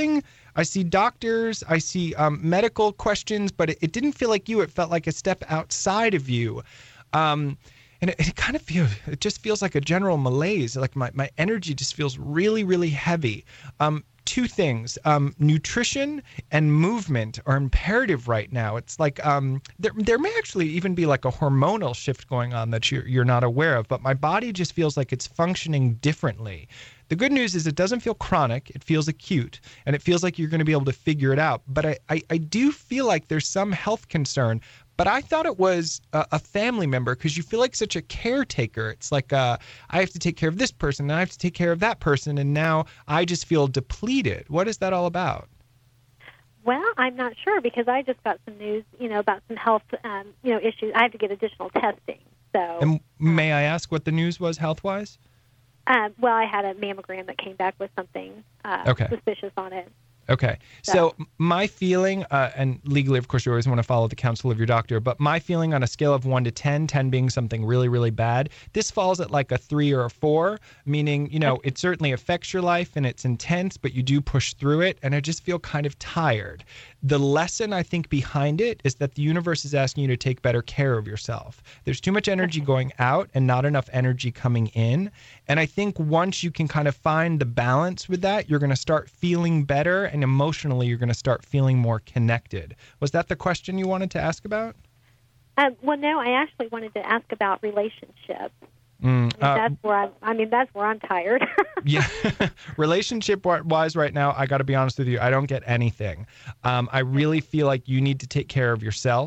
I see doctors, I see medical questions, but it didn't feel like you. It felt like a step outside of you. And it kind of feels like a general malaise. Like my energy just feels really, really heavy. 2 things, nutrition and movement are imperative right now. It's like there may actually even be like a hormonal shift going on that you're not aware of, but my body just feels like it's functioning differently. The good news is it doesn't feel chronic. It feels acute, and it feels like you're going to be able to figure it out. But I do feel like there's some health concern. But I thought it was a family member because you feel like such a caretaker. It's like I have to take care of this person, and I have to take care of that person, and now I just feel depleted. What is that all about? Well, I'm not sure because I just got some news, about some health, issues. I have to get additional testing. So. And may I ask what the news was health-wise? Well, I had a mammogram that came back with something suspicious on it. Okay. So my feeling, and legally, of course, you always want to follow the counsel of your doctor, but my feeling on a scale of 1 to 10, 10 being something really, really bad, this falls at like a 3 or a 4, meaning, it certainly affects your life and it's intense, but you do push through it. And I just feel kind of tired. The lesson I think behind it is that the universe is asking you to take better care of yourself. There's too much energy going out and not enough energy coming in. And I think once you can kind of find the balance with that, you're going to start feeling better, and emotionally you're going to start feeling more connected. Was that the question you wanted to ask about? Well, no, I actually wanted to ask about relationships. That's where I'm tired. Yeah. Relationship-wise right now, I got to be honest with you, I don't get anything. I really feel like you need to take care of yourself.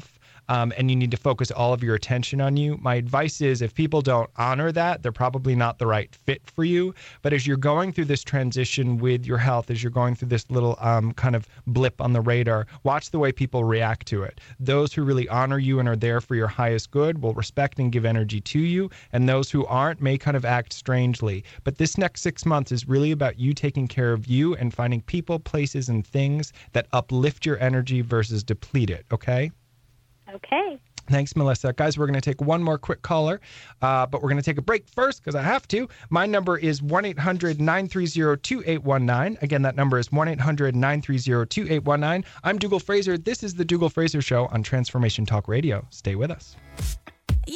and you need to focus all of your attention on you. My advice is if people don't honor that, they're probably not the right fit for you. But as you're going through this transition with your health, as you're going through this little kind of blip on the radar, watch the way people react to it. Those who really honor you and are there for your highest good will respect and give energy to you, and those who aren't may kind of act strangely. But this next 6 months is really about you taking care of you and finding people, places, and things that uplift your energy versus deplete it, okay? Okay. Thanks, Melissa. Guys, we're going to take one more quick caller, but we're going to take a break first because I have to. My number is 1-800-930-2819. Again, that number is 1-800-930-2819. I'm Dougal Fraser. This is The Dougal Fraser Show on Transformation Talk Radio. Stay with us. Yeah.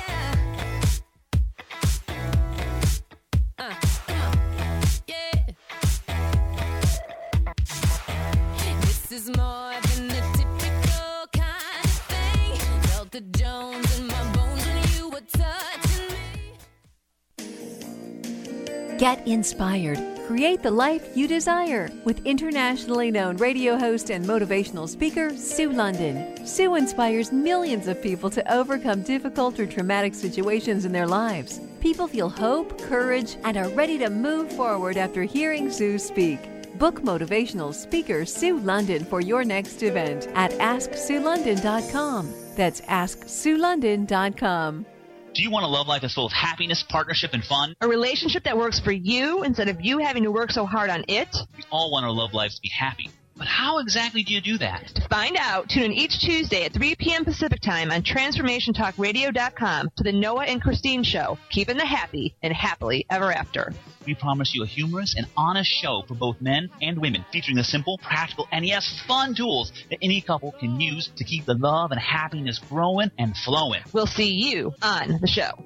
This is more than the typical kind of thing. Felt the Jones in my bones when you were touching me. Get inspired. Create the life you desire with internationally known radio host and motivational speaker, Sue London. Sue inspires millions of people to overcome difficult or traumatic situations in their lives. People feel hope, courage, and are ready to move forward after hearing Sue speak. Book motivational speaker Sue London for your next event at AskSueLondon.com. That's AskSueLondon.com. Do you want a love life that's full of happiness, partnership, and fun? A relationship that works for you instead of you having to work so hard on it? We all want our love lives to be happy. But how exactly do you do that? To find out, tune in each Tuesday at 3 p.m. Pacific Time on TransformationTalkRadio.com to the Noah and Christine Show, keeping the happy and happily ever after. We promise you a humorous and honest show for both men and women, featuring the simple, practical, and yes, fun tools that any couple can use to keep the love and happiness growing and flowing. We'll see you on the show.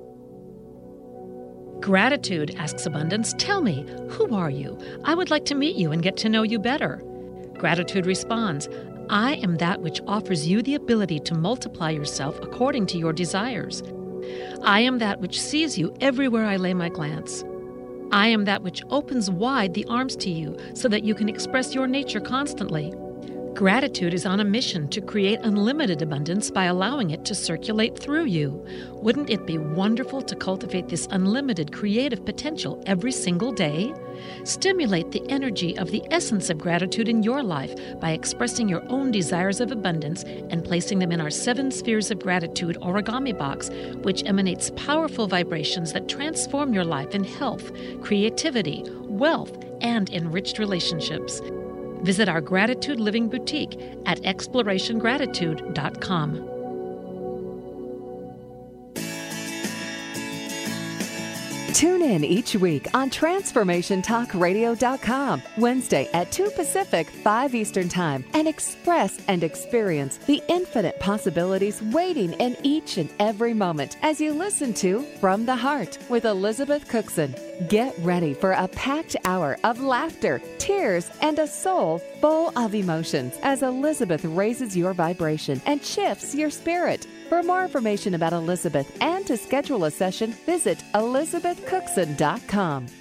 Gratitude asks Abundance, tell me, who are you? I would like to meet you and get to know you better. Gratitude responds, I am that which offers you the ability to multiply yourself according to your desires. I am that which sees you everywhere I lay my glance. I am that which opens wide the arms to you so that you can express your nature constantly. Gratitude is on a mission to create unlimited abundance by allowing it to circulate through you. Wouldn't it be wonderful to cultivate this unlimited creative potential every single day? Stimulate the energy of the essence of gratitude in your life by expressing your own desires of abundance and placing them in our 7 spheres of gratitude origami box, which emanates powerful vibrations that transform your life in health, creativity, wealth, and enriched relationships. Visit our Gratitude Living Boutique at ExplorationGratitude.com. Tune in each week on TransformationTalkRadio.com, Wednesday at 2 Pacific, 5 Eastern Time, and express and experience the infinite possibilities waiting in each and every moment as you listen to From the Heart with Elizabeth Cookson. Get ready for a packed hour of laughter, tears, and a soul full of emotions as Elizabeth raises your vibration and shifts your spirit. For more information about Elizabeth and to schedule a session, visit ElizabethCookson.com.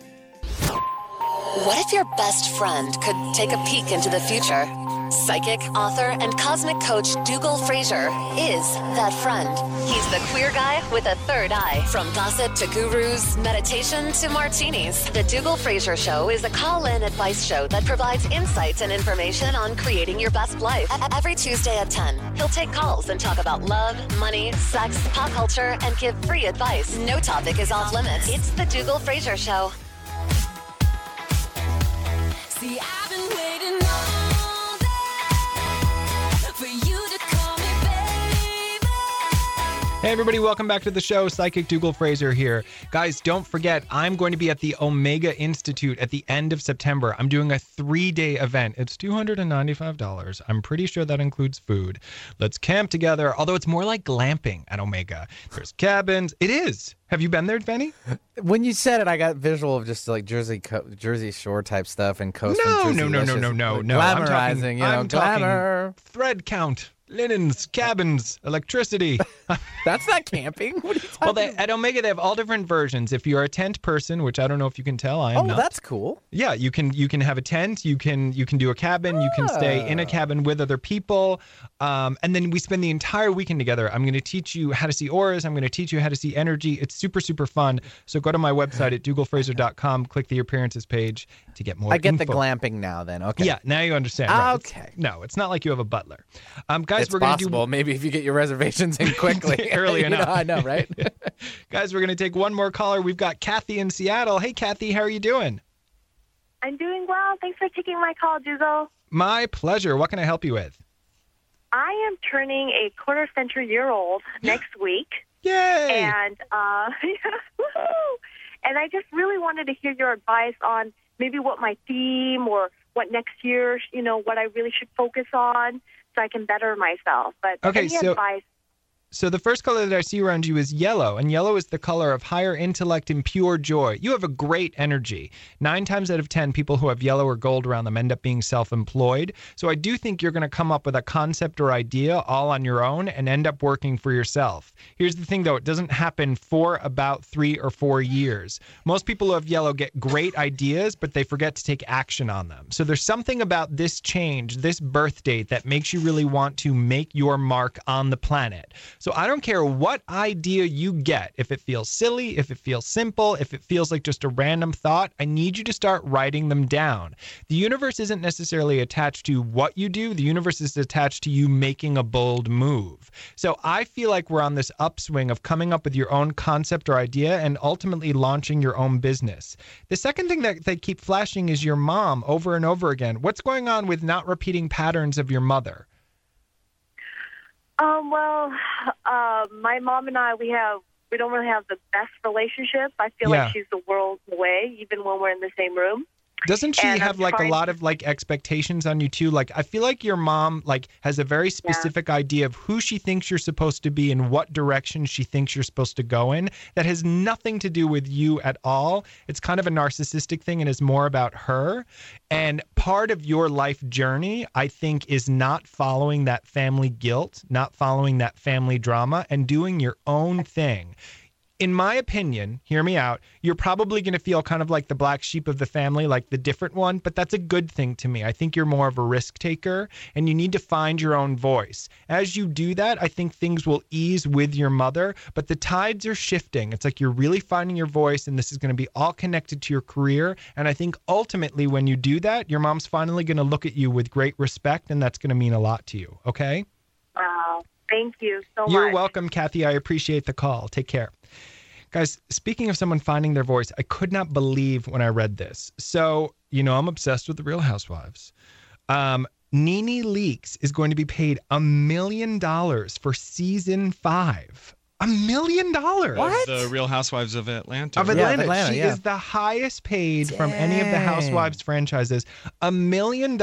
What if your best friend could take a peek into the future? Psychic, author, and cosmic coach Dougal Fraser is that friend. He's the queer guy with a third eye. From gossip to gurus, meditation to martinis, The Dougal Fraser Show is a call-in advice show that provides insights and information on creating your best life. Every Tuesday at 10, he'll take calls and talk about love, money, sex, pop culture, and give free advice. No topic is off limits. It's The Dougal Fraser Show. See, I've been waiting all day for you to call me baby. Hey everybody, welcome back to the show. Psychic Dougal Fraser here. Guys, don't forget, I'm going to be at the Omega Institute at the end of September. I'm doing a 3-day event. It's $295. I'm pretty sure that includes food. Let's camp together, although it's more like glamping at Omega. There's cabins. It is. Have you been there, Benny? When you said it, I got visual of just like Jersey Shore type stuff and coast. No. Glamorizing, I'm talking glamour. thread count. linens, cabins, electricity. That's not camping. What are you talking about? At Omega, they have all different versions. If you're a tent person, which I don't know if you can tell, I am not. Oh, that's cool. Yeah, you can have a tent. You can do a cabin. You can stay in a cabin with other people. And then we spend the entire weekend together. I'm going to teach you how to see auras. I'm going to teach you how to see energy. It's super, super fun. So go to my website at dougalfraser.com, click the appearances page to get more I get info. the glamping now then. Okay. Yeah, now you understand. Right? Okay. No, it's not like you have a butler. Guys, it's we're going to possible. Maybe if you get your reservations in quickly. Early enough. I know, right? Guys, we're going to take one more caller. We've got Kathy in Seattle. Hey, Kathy, how are you doing? I'm doing well. Thanks for taking my call, Dougal. My pleasure. What can I help you with? I am turning a quarter-century-year-old next week. Yay! And, woohoo! And I just really wanted to hear your advice on maybe what my theme or what next year, what I really should focus on so I can better myself. But any advice? So the first color that I see around you is yellow, and yellow is the color of higher intellect and pure joy. You have a great energy. 9 times out of 10, people who have yellow or gold around them end up being self-employed. So I do think you're going to come up with a concept or idea all on your own and end up working for yourself. Here's the thing, though. It doesn't happen for about 3 or 4 years. Most people who have yellow get great ideas, but they forget to take action on them. So there's something about this change, this birth date, that makes you really want to make your mark on the planet. So I don't care what idea you get, if it feels silly, if it feels simple, if it feels like just a random thought, I need you to start writing them down. The universe isn't necessarily attached to what you do. The universe is attached to you making a bold move. So I feel like we're on this upswing of coming up with your own concept or idea and ultimately launching your own business. The second thing that they keep flashing is your mom over and over again. What's going on with not repeating patterns of your mother? My mom and I, we don't really have the best relationship. I feel like she's the world away, even when we're in the same room. Doesn't she have like a lot of like expectations on you too? Like I feel like your mom like has a very specific idea of who she thinks you're supposed to be and what direction she thinks you're supposed to go in. That has nothing to do with you at all. It's kind of a narcissistic thing and is more about her. And part of your life journey, I think, is not following that family guilt, not following that family drama, and doing your own thing. In my opinion, hear me out, you're probably going to feel kind of like the black sheep of the family, like the different one, but that's a good thing to me. I think you're more of a risk taker, and you need to find your own voice. As you do that, I think things will ease with your mother, but the tides are shifting. It's like you're really finding your voice, and this is going to be all connected to your career, and I think ultimately when you do that, your mom's finally going to look at you with great respect, and that's going to mean a lot to you, okay? Wow. Thank you so much. You're welcome, Kathy. I appreciate the call. Take care. Guys, speaking of someone finding their voice, I could not believe when I read this. So, I'm obsessed with The Real Housewives. Nene Leakes is going to be paid $1 million for season 5. $1 million. What? The Real Housewives of Atlanta. Of Atlanta. She is the highest paid from any of the Housewives franchises. $1 million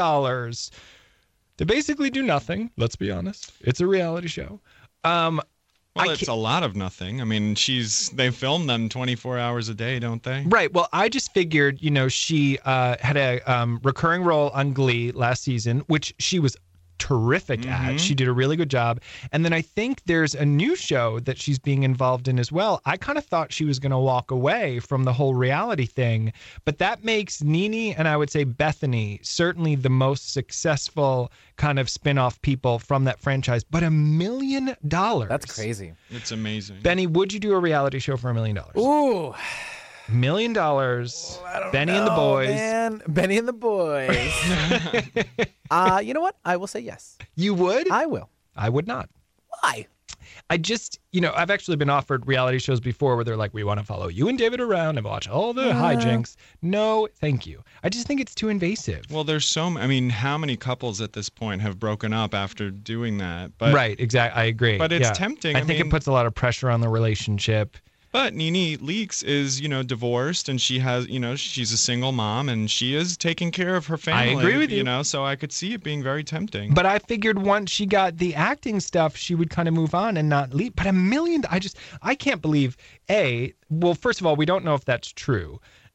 to basically do nothing. Let's be honest. It's a reality show. Well, it's a lot of nothing. I mean, they film them 24 hours a day, don't they? Right. Well, I just figured, she had a recurring role on Glee last season, which she was terrific at. She did a really good job. And then I think there's a new show that she's being involved in as well. I kind of thought she was going to walk away from the whole reality thing, but that makes Nene and I would say Bethany certainly the most successful kind of spin-off people from that franchise. But $1 million. That's crazy. It's amazing. Benny, would you do a reality show for $1 million? Ooh. $1 million. Benny and the Boys. Man. Benny and the Boys. You know what? I will say yes. You would? I will. I would not. Why? I just, I've actually been offered reality shows before where they're like, we want to follow you and David around and watch all the hijinks. No, thank you. I just think it's too invasive. Well, there's how many couples at this point have broken up after doing that? But, right, exactly. I agree. But it's tempting. I think it puts a lot of pressure on the relationship. But Nene Leakes is, divorced, and she has, she's a single mom, and she is taking care of her family. I agree with you. So I could see it being very tempting. But I figured once she got the acting stuff, she would kind of move on and not leave. But $1 million, I can't believe, well, first of all, we don't know if that's true.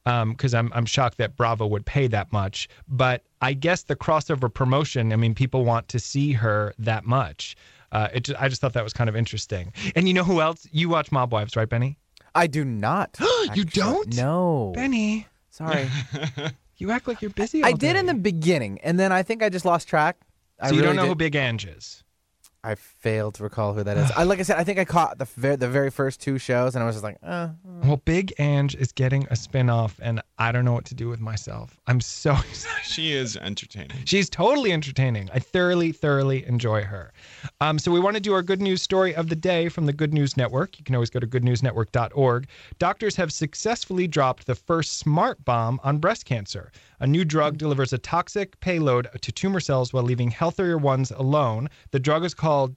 because I'm shocked that Bravo would pay that much. But I guess the crossover promotion, I mean, people want to see her that much. I just thought that was kind of interesting. And you know who else? You watch Mob Wives, right, Benny? I do not. You don't? No. Benny. Sorry. You act like you're busy all I did day. in the beginning, and then I think I just lost track. So you don't know who Big Ange is? I failed to recall who that is. Like I said, I think I caught the very first 2 shows, and I was just like, Well, Big Ange is getting a spin-off, and I don't know what to do with myself. I'm so excited. She is entertaining. She's totally entertaining. I thoroughly enjoy her. So we want to do our good news story of the day from the Good News Network. You can always go to goodnewsnetwork.org. Doctors have successfully dropped the first smart bomb on breast cancer. A new drug delivers a toxic payload to tumor cells while leaving healthier ones alone. The drug is called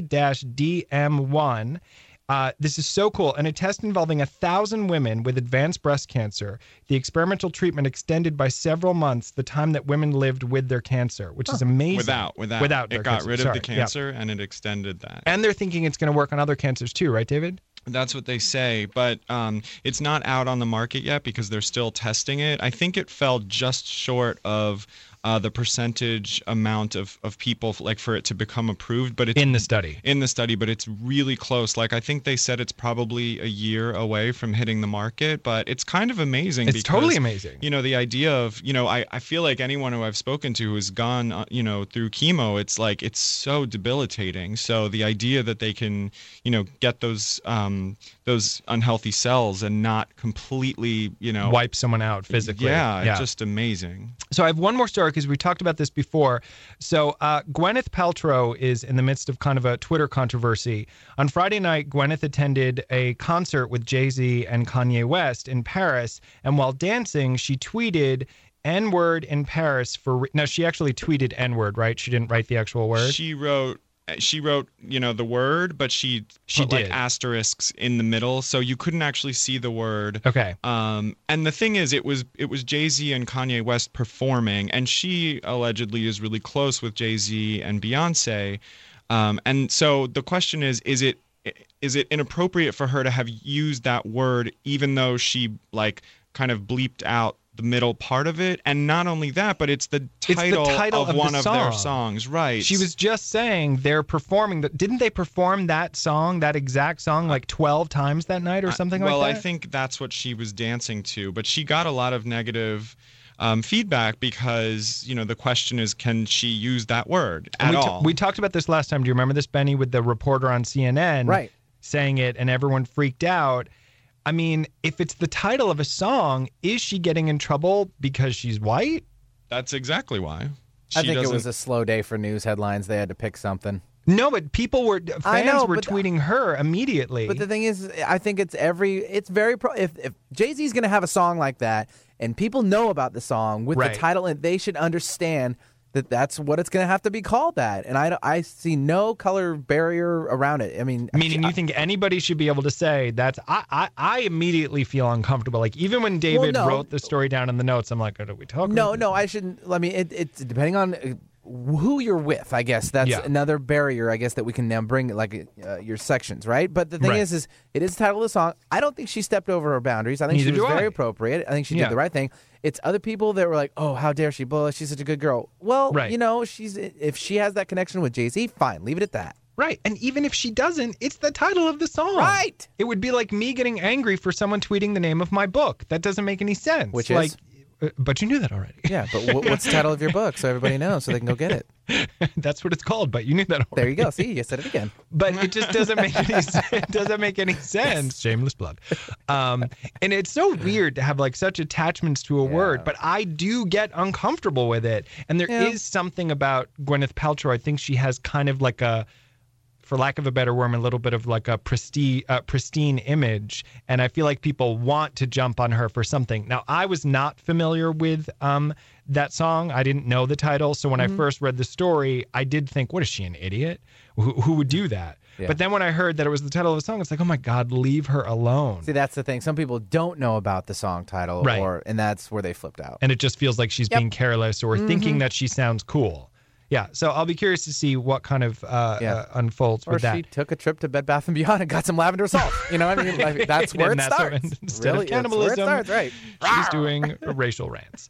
T-DM1. This is so cool. In a test involving 1,000 women with advanced breast cancer, the experimental treatment extended by several months the time that women lived with their cancer, which is amazing. Without their it got cancer. rid of Sorry. the cancer and it extended that. And they're thinking it's going to work on other cancers too, right, David? That's what they say, but it's not out on the market yet because they're still testing it. I think it fell just short of the percentage amount of people like for it to become approved, but it's in the study, but it's really close. Like I think they said it's probably a year away from hitting the market, but it's kind of amazing. It's totally amazing. You know, the idea of, you know, I feel like anyone who I've spoken to who has gone, you know, through chemo, it's like, it's so debilitating. So the idea that they can, you know, get those unhealthy cells and not completely, you know, wipe someone out physically. Yeah, it's just amazing. So I have one more story because we talked about this before. So Gwyneth Paltrow is in the midst of kind of a Twitter controversy. On Friday night, Gwyneth attended a concert with Jay-Z and Kanye West in Paris, and while dancing, she tweeted N-word in Paris for... Now, she actually tweeted N-word, right? She didn't write the actual word? She wrote, you know, the word, but she put like asterisks in the middle, so you couldn't actually see the word. Okay. And the thing is, it was Jay-Z and Kanye West performing, and she allegedly is really close with Jay-Z and Beyonce. And so the question is it inappropriate for her to have used that word, even though she like kind of bleeped out the middle part of it? And not only that, but it's the title of one of their songs, right? She was just saying they're performing. Didn't they perform that song, that exact song, like 12 times that night or something like that? Well, I think that's what she was dancing to, but she got a lot of negative feedback because, you know, the question is, can she use that word at all? We talked about this last time. Do you remember this, Benny, with the reporter on CNN right, saying it and everyone freaked out? I mean, if it's the title of a song, is she getting in trouble because she's white? That's exactly why. I think it was a slow day for news headlines. They had to pick something. No, but fans were tweeting her immediately. But the thing is, I think if Jay-Z's going to have a song like that and people know about the song with the title, and they should understand that that's what it's going to have to be called that. And I see no color barrier around it. I mean, meaning you think anybody should be able to say that's, I immediately feel uncomfortable. Like even when David wrote the story down in the notes, I'm like, what are we talking about? No, I shouldn't. I mean, it's depending on who you're with, I guess. That's another barrier, I guess, that we can now bring, like your sections, right? But the thing is it is the title of the song. I don't think she stepped over her boundaries. I think she was very appropriate. I think she did the right thing. It's other people that were like, oh, how dare she? Bull, she's such a good girl. Well, you know, if she has that connection with Jay-Z, fine, leave it at that. Right. And even if she doesn't, it's the title of the song. Right. It would be like me getting angry for someone tweeting the name of my book. That doesn't make any sense. Which is? But you knew that already. Yeah, but what's the title of your book so everybody knows so they can go get it? That's what it's called, but you knew that already. There you go. See, you said it again. But it just doesn't make any sense. It doesn't make any sense. Shameless plug. And it's so weird to have like such attachments to a word, but I do get uncomfortable with it. And there is something about Gwyneth Paltrow. I think she has kind of like a, for lack of a better word, a little bit of like a pristine image. And I feel like people want to jump on her for something. Now, I was not familiar with that song. I didn't know the title. So when I first read the story, I did think, what is she, an idiot? Who would do that? Yeah. But then when I heard that it was the title of the song, it's like, oh my God, leave her alone. See, that's the thing. Some people don't know about the song title, and that's where they flipped out. And it just feels like she's being careless or thinking that she sounds cool. Yeah, so I'll be curious to see what kind of unfolds with that. Or she took a trip to Bed Bath & Beyond and got some lavender salt. You know what I mean? That's where it starts. Instead of cannibalism, where it starts, right. She's doing racial rants.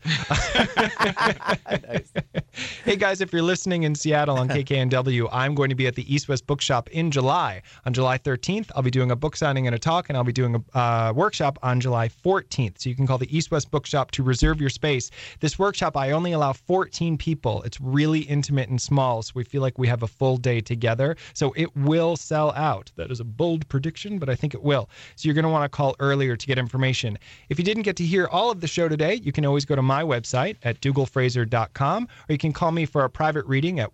Nice. Hey, guys, if you're listening in Seattle on KKNW, I'm going to be at the East West Bookshop in July. On July 13th, I'll be doing a book signing and a talk, and I'll be doing a workshop on July 14th. So you can call the East West Bookshop to reserve your space. This workshop, I only allow 14 people. It's really intimate and small, so we feel like we have a full day together. So it will sell out. That is a bold prediction, but I think it will. So you're going to want to call earlier to get information. If you didn't get to hear all of the show today, you can always go to my website at dougalfraser.com, or you can call me for a private reading at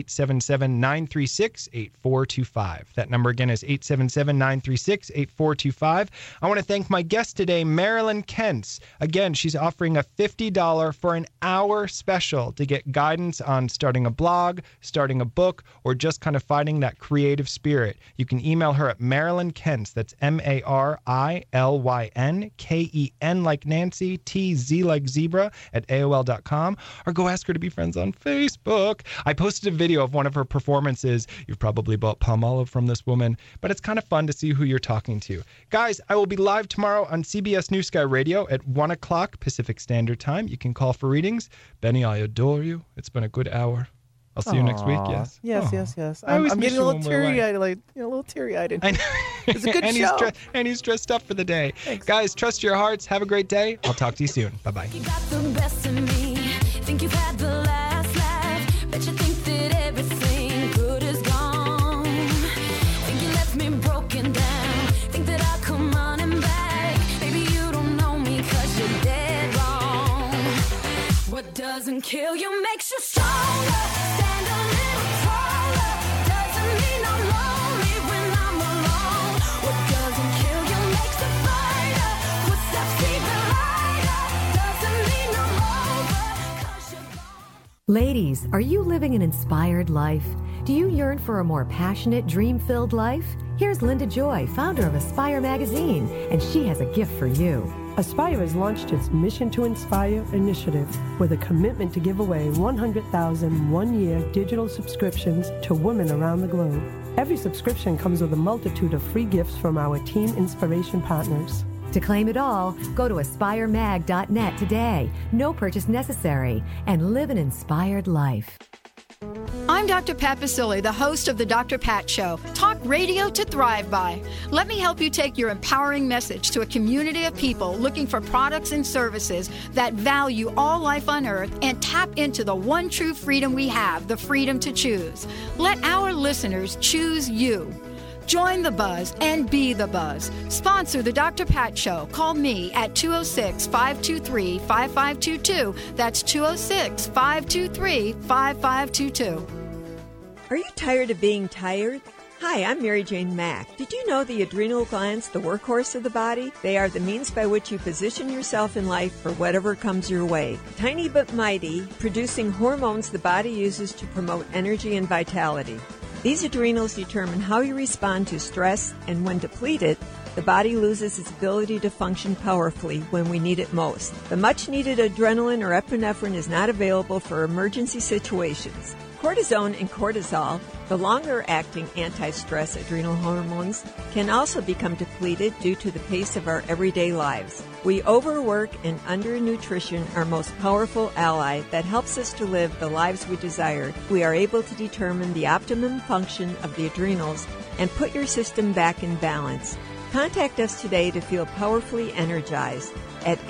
1-877-936-8425. That number again is 877-936-8425. I want to thank my guest today, Marilyn Kentz. Again, she's offering a $50 for an hour special to get guidance on starting a blog, starting a book, or just kind of finding that creative spirit. You can email her at Marilyn Kentz. That's MarilynKen like Nancy, TZ like zebra at AOL.com, or go ask her to be friends on Facebook. I posted a video of one of her performances. You've probably bought Palmolive from this woman, but it's kind of fun to see who you're talking to. Guys, I will be live tomorrow on CBS New Sky Radio at 1 o'clock Pacific Standard Time. You can call for readings. Benny, I adore you. It's been a good hour. I'll see you next week. Yes. Yes. I'm getting a little teary-eyed. A little teary-eyed. It's a good show. He's dressed up for the day. Thanks. Guys, trust your hearts. Have a great day. I'll talk to you soon. Bye-bye. You got the best of me. Think you've had the last laugh. Bet you think that everything good is gone. Think you left me broken down. Think that I'll come running back. Maybe you don't know me 'cause you're dead wrong. What doesn't kill you makes you stronger. Stand a little taller. Doesn't mean I'm lonely when I'm alone. What doesn't kill you makes a fighter. Footsteps even lighter. Doesn't mean I'm over 'cause you're gone. Ladies, are you living an inspired life? Do you yearn for a more passionate, dream-filled life? Here's Linda Joy, founder of Aspire Magazine, and she has a gift for you. Aspire has launched its Mission to Inspire initiative with a commitment to give away 100,000 one-year digital subscriptions to women around the globe. Every subscription comes with a multitude of free gifts from our team inspiration partners. To claim it all, go to aspiremag.net today. No purchase necessary, and live an inspired life. I'm Dr. Pat Baccili, the host of the Dr. Pat Show. Talk radio to thrive by. Let me help you take your empowering message to a community of people looking for products and services that value all life on earth and tap into the one true freedom we have, the freedom to choose. Let our listeners choose you. Join the buzz and be the buzz. Sponsor the Dr. Pat Show. Call me at 206-523-5522. That's 206-523-5522. Are you tired of being tired? Hi, I'm Mary Jane Mack. Did you know the adrenal glands, the workhorse of the body? They are the means by which you position yourself in life for whatever comes your way. Tiny but mighty, producing hormones the body uses to promote energy and vitality. These adrenals determine how you respond to stress, and when depleted, the body loses its ability to function powerfully when we need it most. The much-needed adrenaline or epinephrine is not available for emergency situations. Cortisone and cortisol, the longer-acting anti-stress adrenal hormones, can also become depleted due to the pace of our everyday lives. We overwork and undernutrition our most powerful ally that helps us to live the lives we desire. We are able to determine the optimum function of the adrenals and put your system back in balance. Contact us today to feel powerfully energized at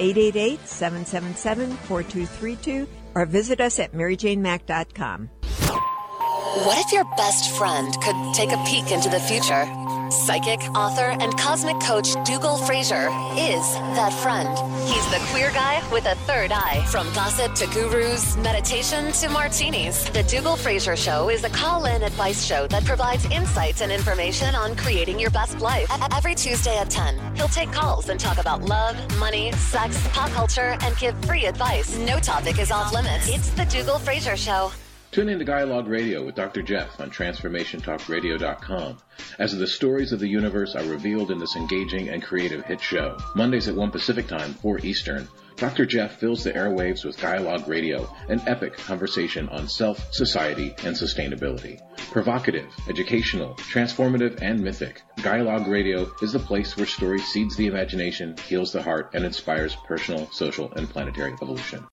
888-777-4232 or visit us at maryjanemack.com. What if your best friend could take a peek into the future? Psychic, author, and cosmic coach Dougal Fraser is that friend. He's the queer guy with a third eye. From gossip to gurus, meditation to martinis, the Dougal Fraser Show is a call-in advice show that provides insights and information on creating your best life. Every Tuesday at 10, he'll take calls and talk about love, money, sex, pop culture, and give free advice. No topic is off limits. It's the Dougal Fraser Show. Tune in to Dialogue Radio with Dr. Jeff on TransformationTalkRadio.com as the stories of the universe are revealed in this engaging and creative hit show. Mondays at 1 Pacific Time, 4 Eastern, Dr. Jeff fills the airwaves with Dialogue Radio, an epic conversation on self, society, and sustainability. Provocative, educational, transformative, and mythic, Dialogue Radio is the place where story seeds the imagination, heals the heart, and inspires personal, social, and planetary evolution.